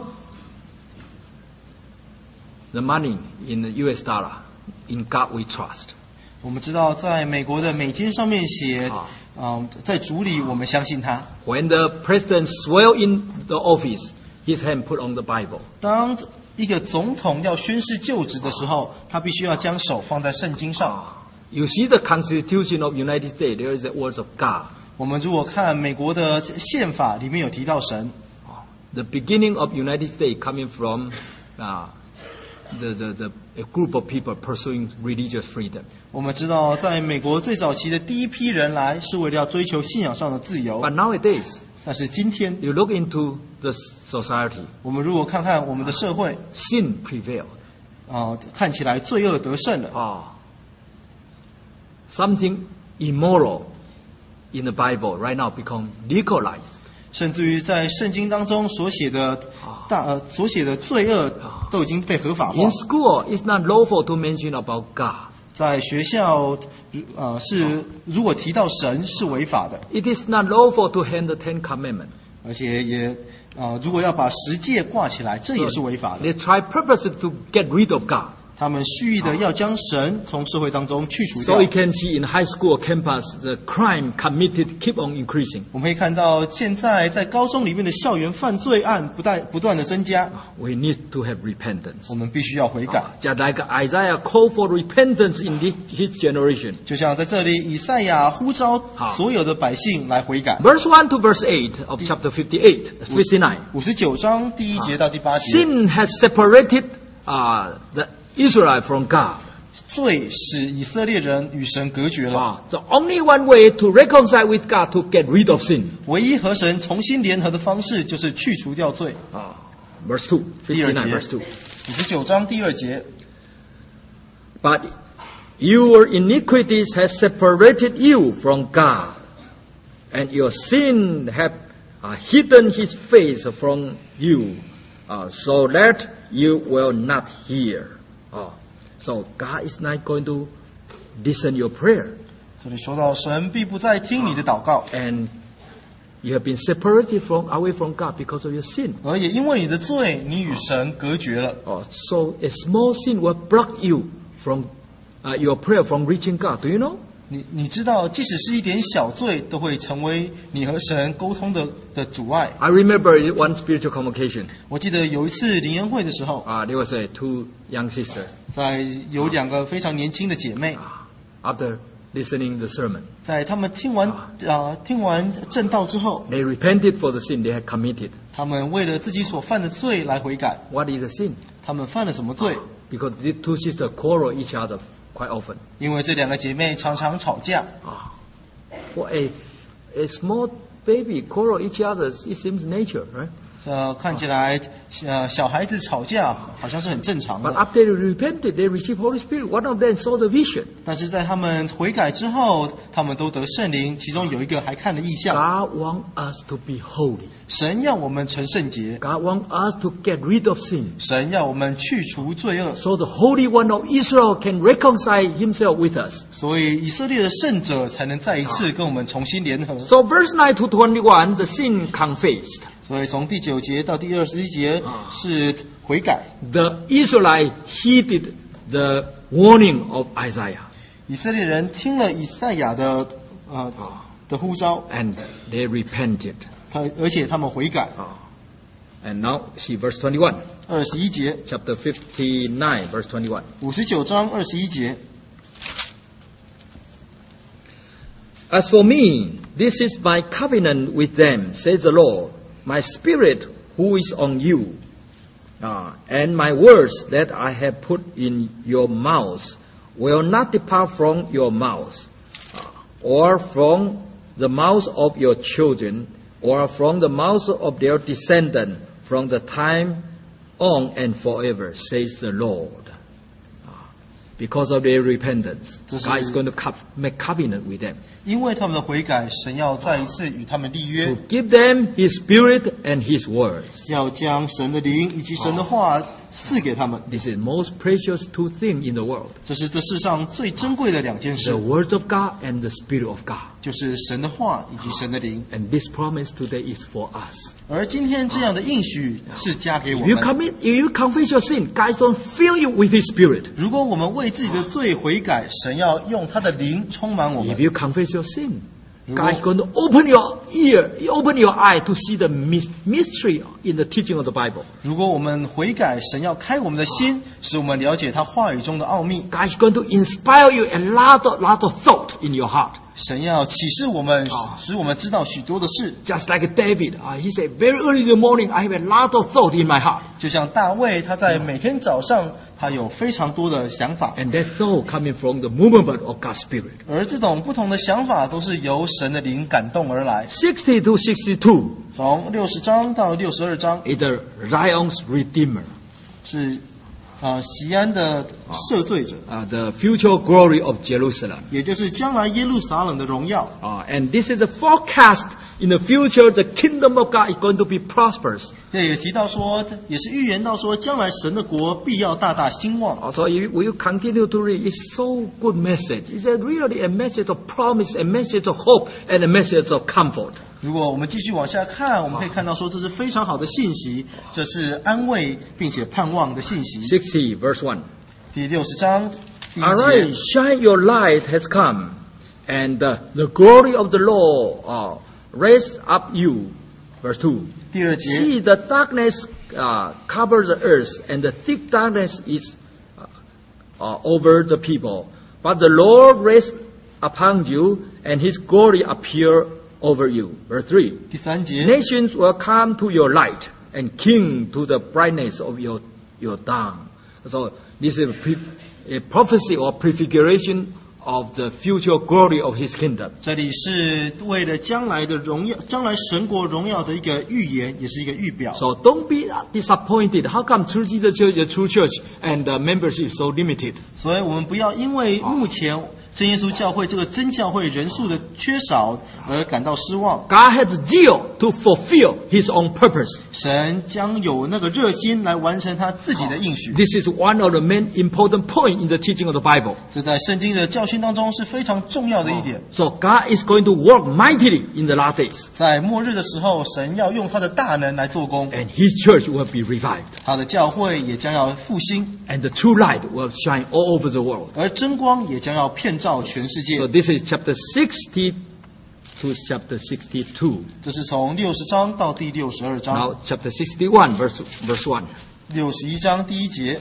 The money in the US dollar, in God we trust. 我们知道，在美国的美金上面写，在主里我们相信他。 When the president swear in the office, his hand put on the Bible. 当一个总统要宣誓就职的时候，他必须要将手放在圣经上。 You see the Constitution of United States, there is the words of God. 我们如果看美国的宪法，里面有提到神。 The beginning of United States coming from a group of people pursuing religious freedom. 我们知道，在美国最早期的第一批人来，是为了要追求信仰上的自由。 But nowadays, 但是今天 you look into the society, 我们如果看看我们的社会， sin prevailed. 看起来罪恶得胜了。 Something immoral in the Bible right now become legalized. 甚至于在圣经当中所写的罪恶都已经被合法化。 In school, it's not lawful to mention about God. 在学校，如果提到神是违法的。 It is not lawful to hang the Ten Commandments. 而且也如果要把十诫挂起来，这也是违法的。 They try purposely to get rid of God. 他们蓄意的要将神从社会当中去除掉。 So you can see in high school campus, the crime committed keep on increasing. 我们可以看到，现在在高中里面的校园犯罪案不断的增加。 We need to have repentance. 我们必须要悔改。 Just like Isaiah called for repentance in his generation. 就像在这里，以赛亚呼召所有的百姓来悔改。 Verse 1 to verse 8 of chapter 59. 59章第1节到第8节。 Sin has separated the Israel from God. 罪使以色列人与神隔绝了。 The only one way to reconcile with God to get rid of sin. 唯一和神重新联合的方式就是去除掉罪。 Verse 2, 59 verse 2. 59章第2节。 But your iniquities have separated you from God, and your sin have hidden His face from you, so that you will not hear. So God is not going to listen your prayer. 这里说到神必不再听你的祷告。 And you have been separated away from God because of your sin. 而也因为你的罪，你与神隔绝了。 So a small sin will block you from your prayer from reaching God. Do you know? 你知道，即使是一点小罪，都会成为你和神沟通的阻碍。 I remember one spiritual convocation. 我记得有一次灵恩会的时候 ，there was two young sisters. 在有2个非常年轻的姐妹。 After listening the sermon, 在他们听完正道之后 they repented for the sin they had committed. 他们为了自己所犯的罪来悔改。 What is the sin? 他们犯了什么罪 ？Because the two sisters quarrel each other quite often. 因为这2个姐妹常常吵架。 For a small baby quarrel each other, it seems nature, right? 看起来小孩子吵架好像是很正常的。 But after they repented, they received Holy Spirit. One of them saw the vision. 但是在他们悔改之后，他们都得圣灵，其中有一个还看了异象。 God wants us to be holy. 神要我们成圣洁。 God wants us to get rid of sin. 神要我们去除罪恶。 So the Holy One of Israel can reconcile Himself with us. 所以以色列的圣者才能再一次跟我们重新联合。 So verse 9 to 21, the sin confessed. 所以从第9节到第21节是悔改。 The Israelites heeded the warning of Isaiah. 以色列人听了以赛亚的呼召 and they repented. 而且他们悔改。 And now see verse 21. 21节 Chapter 59, verse 21. 59章21节。 As for me, this is my covenant with them, says the Lord. My spirit who is on you, and my words that I have put in your mouth will not depart from your mouth, or from the mouth of your children, or from the mouth of their descendants, from the time on and forever, says the Lord. Because of their repentance, God is going to make covenant with them. 因为他们的悔改，神要再一次与他们立约。 To give them His Spirit and His words. 要将神的灵以及神的话赐给他们。 This is most precious two things in the world. 这是这世上最珍贵的两件事 The， words of God and the Spirit of God. 就是神的话以及神的灵。 And this promise today is for us. 而今天这样的应许是加给我 If you 们。 if you confess your sin, God don't fill you with His Spirit. 如果我们为自己的罪悔改，神要用他的灵充满我们 If。you confess your sin, God is going to open your ear, open your eye to see the mystery in the teaching of the Bible. 如果我们悔改，神要开我们的心，使我们了解他话语中的奥秘。 God is going to inspire you a lot of thought in your heart. 神要启示我们，使我们知道许多的事。 Just like David, he said, very early in the morning, I have a lot of thought in my heart. 就像大卫，他在每天早上，他有非常多的想法， And that thought coming from the movement of God's Spirit. 而这种不同的想法都是由神的灵感动而来。 60 to 62 从60章到62章 is the Zion's Redeemer. 是西安的赦罪者， The future glory of Jerusalem. 也就是将来耶路撒冷的荣耀。 And this is a forecast in the future, the kingdom of God is going to be prosperous. 也提到说，也是预言到说，将来神的国必要大大兴旺。 So if we continue to read, it's so good message. It's really a message of promise, a message of hope, and a message of comfort. 如果我们继续往下看，我们可以看到说，这是非常好的信息，这是安慰并且盼望的信息。 60 verse 1. 第60章第一 Arise, 节， shine, your light has come, and the glory of the Lord raise up you. Verse 2. 第二节， See, the darkness covers the earth, and the thick darkness is over the people. But the Lord raised upon you, and His glory appear over you. Verse 3. 第三节， Nations will come to your light, and king to the brightness of your dawn. So this is a prophecy or prefiguration of the future glory of His kingdom. 这里是为了将来的荣耀，将来神国荣耀的一个预言，也是一个预表。 So don't be disappointed. How come True Jesus Church, the true church, and the membership is so limited? 所以我们不要因为目前真耶稣教会这个真教会人数的缺少而感到失望。 God has zeal to fulfill His own purpose. 神将有那个热心来完成他自己的应许。 This is one of the main important points in the teaching of the Bible. 这在圣经的教训当中是非常重要的一点。 So God is going to work mightily in the last days, 在末日的时候，神要用他的大能来做工， and His church will be revived, 他的教会也将要复兴， and the true light will shine all over the world. 而真光也将要遍照全世界 So。this is chapter 60 to chapter 62. 这是从60章到第62章， Now chapter 61, verse 1. 61章第1节。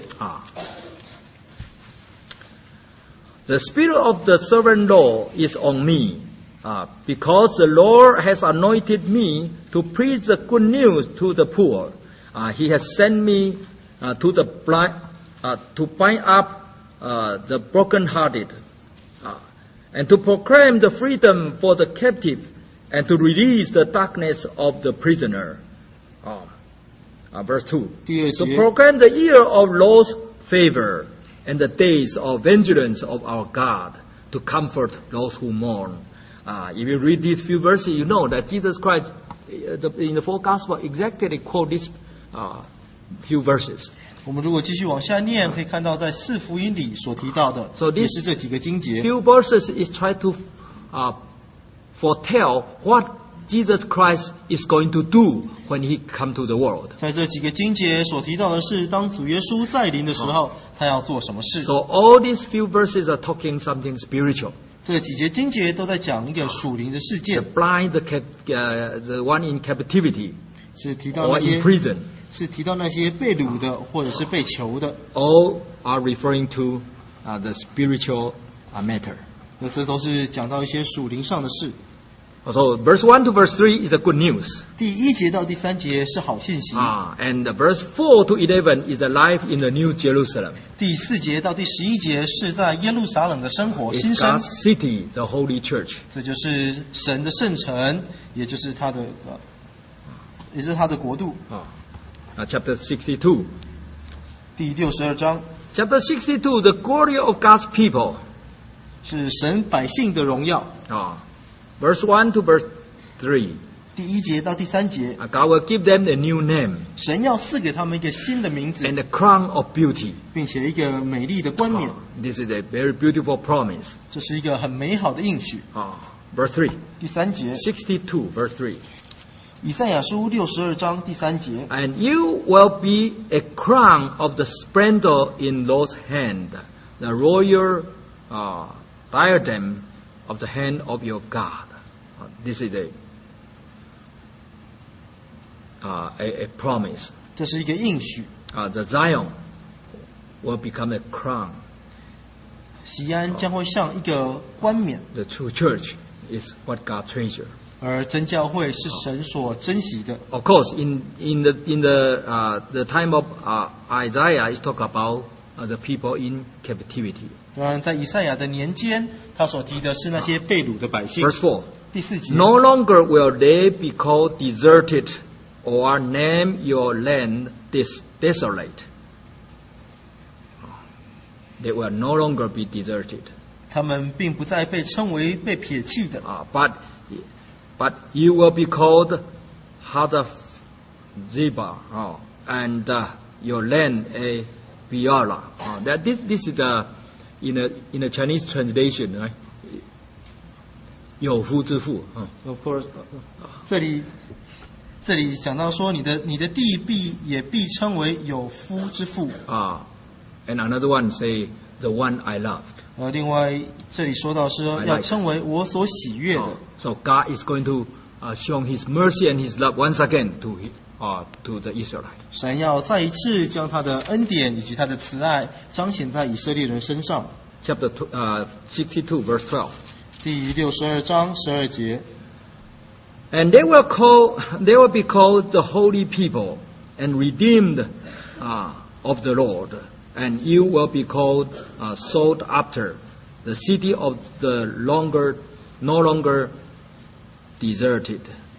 The Spirit of the Sovereign Lord is on me, because the Lord has anointed me to preach the good news to the poor. He has sent me to the blind, to bind up the brokenhearted, and to proclaim the freedom for the captive, and to release the darkness of the prisoner. Verse 2. 第二 To 节， proclaim the year of Lord's favor, and the days of vengeance of our God, to comfort those who mourn. If you read these few verses, you know that Jesus Christ, in the four Gospels, exactly quote these few verses. 我们如果继续往下念，可以看到在4福音里所提到的， So 也 this 是这几个经节。 few verses is try to foretell what Jesus Christ is going to do when He come to the world. 在这几个经节所提到的是，当主耶稣再临的时候，他要做什么事。 So all these few verses are talking something spiritual. 这几节经节都在讲一个属灵的事 The 件， blind, the one in captivity 是提到 or 那 in 些 prison. 是提到那些被掳的或者是被囚的， All are referring to the spiritual matter. 这都是讲到一些属灵上的事。 So verse 1 to verse 3 is the good news. 第1节到第3节是好信息， And verse 4 to 11 is the life in the New Jerusalem. 第4节到第11节是在耶路撒冷的生活 It's 新生， God's city, the holy church. 这就是神的圣城，也就是他的也是他的国度。 Chapter 62. 第62章 Chapter 62, the glory of God's people. 是神百姓的荣耀。 Verse 1 to verse 3. 第1节到第3节， God will give them a new name 神要赐给他们一个新的名字， and a crown of beauty. 并且一个美丽的冠冕。 This is a very beautiful promise. 这是一个很美好的应许。 Verse 3. 第3节， 62, verse 3. 以赛亚书62章第3节， And you will be a crown of the splendor in Lord's hand, the royal diadem of the hand of your God. This is a promise. 这是一个应许。 The Zion will become a crown. 西安将会像一个冠冕， The true church is what God treasures. 而真教会是神所珍惜的。 Of course, in the time of Isaiah, it's talk about the people in captivity. 当然，在以赛亚的年间，他所提的是那些被掳的百姓。 Verse 4. 第4节， No longer will they be called deserted, or name your land desolate. They will no longer be deserted. 他们并不再被称为被撇弃的， But you will be called Hazazibah, and your land a Biala. This is in a Chinese translation, right? 有夫之妇 Of course， 这里讲到说，你的地也必称为有夫之妇。 And another one say the one I loved. 另外这里说到是要称为我所喜悦的。 So God is going to show His mercy and His love once again to the Israelites. 神要再一次将他的恩典以及他的慈爱彰显在以色列人身上。 Chapter 62, verse 12. 第62章12节， And they will be called the holy people and redeemed of the Lord. And you will be called sought after, the city of the no longer deserted.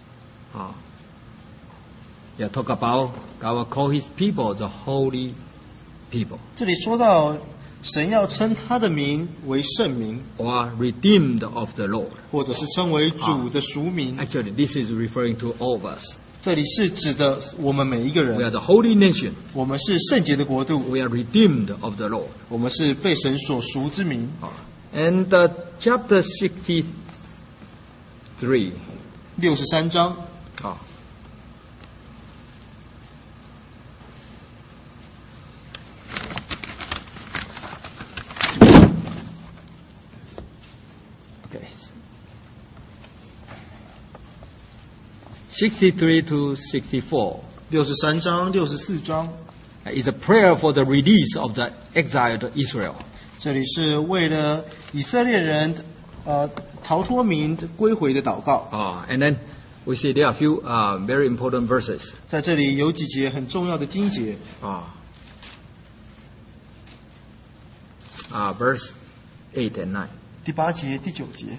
Talk about God will call His people the holy people, 这里说到神要称他的名为圣名， or redeemed of the Lord. 或者是称为主的赎民。 Actually, this is referring to all of us. 这里是指的我们每一个 We are 人， the holy nation. 我们是圣洁的国度， We are redeemed of the Lord. 我们是被神所赎之民。 And chapter 63. 63章， Okay. 63 to 64 63章、64章， is a prayer for the release of the exiled Israel. 这里是为了以色列人逃脱民归回的祷告。 And then we see there are a few very important verses. 在这里有几节很重要的经节， Verse 8 and 9. 第8节、第9节。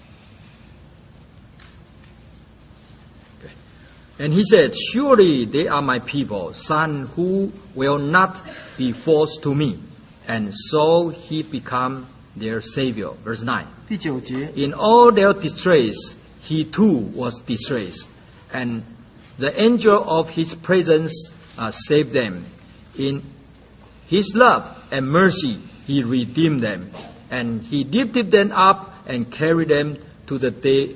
And he said, Surely they are my people, son who will not be false to me. And so he became their savior. Verse 9. 第9节， In all their distress, he too was distressed. And the angel of his presence saved them. In his love and mercy, he redeemed them. And he lifted them up and carried them to the day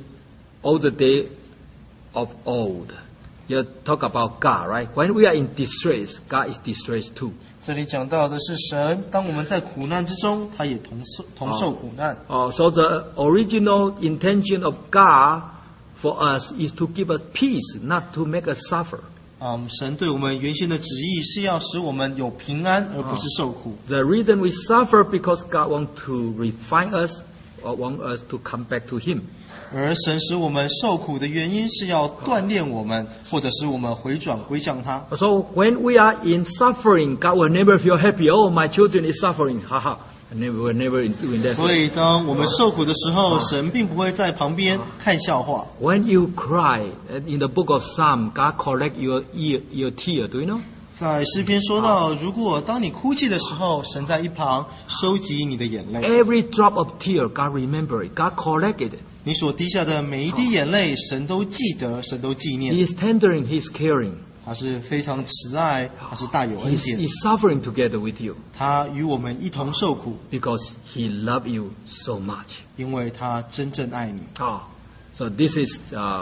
of old. You talk about God, right? When we are in distress, God is distressed too. 这里讲到的是神，当我们在苦难之中，他也同受苦难。 So the original intention of God for us is to give us peace, not to make us suffer. 神对我们原先的旨意是要使我们有平安，而不是受苦。 The reason we suffer because God wants to refine us or want us to come back to Him. 而神使我们受苦的原因是要锻炼我们，或者使我们回转归向他。 So when we are in suffering, God will never feel happy. Oh, my children is suffering. Haha. We're never doing that. 所以当我们受苦的时候，神并不会在旁边看笑话。 When you cry, in the book of Psalm, God collect your tear. Do you know? 在诗篇说到，如果当你哭泣的时候，神在一旁收集你的眼泪， Every drop of tear, God remember it. God collected it. 你所滴下的每一滴眼泪，神都记得，神都纪念。 He is tender and He is caring. 他是非常慈爱，他是大有恩 He's, 典， he's suffering together with you 他与我们一同受苦， because He loves you so much. 因为他真正爱你。 So this is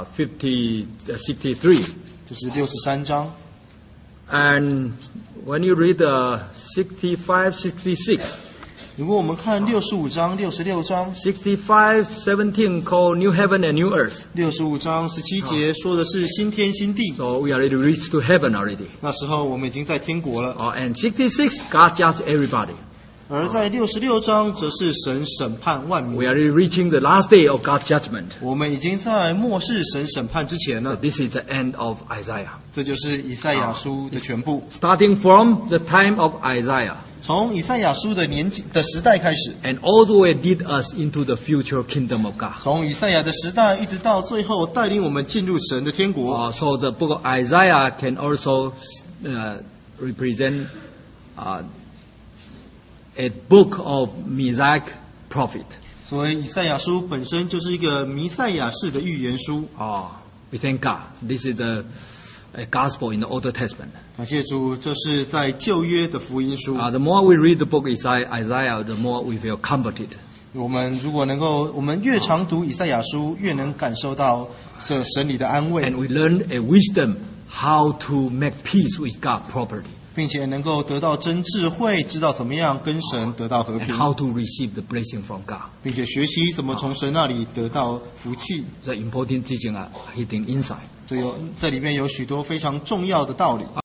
63. 这是63章。 And when you read 65, 66, 如果我们看65章、66章， 65, 17 called New Heaven and New Earth. 65章17节说的是新天新地。 So we already reached to heaven already. 那时候我们已经在天国了， And 66, God judged everybody. 而在66章则是神审判万民 We。are reaching the last day of God's judgment. 我们已经在末世神审判之前 So 了， this is the end of Isaiah. 这就是以赛亚书的全部。 Starting from the time of Isaiah 从以赛亚书的时代开始， and all the way lead us into the future kingdom of God. 从以赛亚的时代一直到最后带领我们进入神的天国。 So the book of Isaiah can also represent a book of Messiah prophet. 所以以赛亚书本身就是一个弥赛亚式的预言书。 We thank God. This is a gospel in the Old Testament. 感谢主，这是在旧约的福音书。 The more we read the book of Isaiah, the more we feel comforted. 我们如果能够，我们越常读以赛亚书，越能感受到这神里的安慰， And we learn a wisdom how to make peace with God properly. 并且能够得到真智慧，知道怎么样跟神得到和 And 平， how to receive the blessing from God. 并且学习怎么从神那里得到福气。 The important teaching are hidden inside. 这里面有许多非常重要的道理。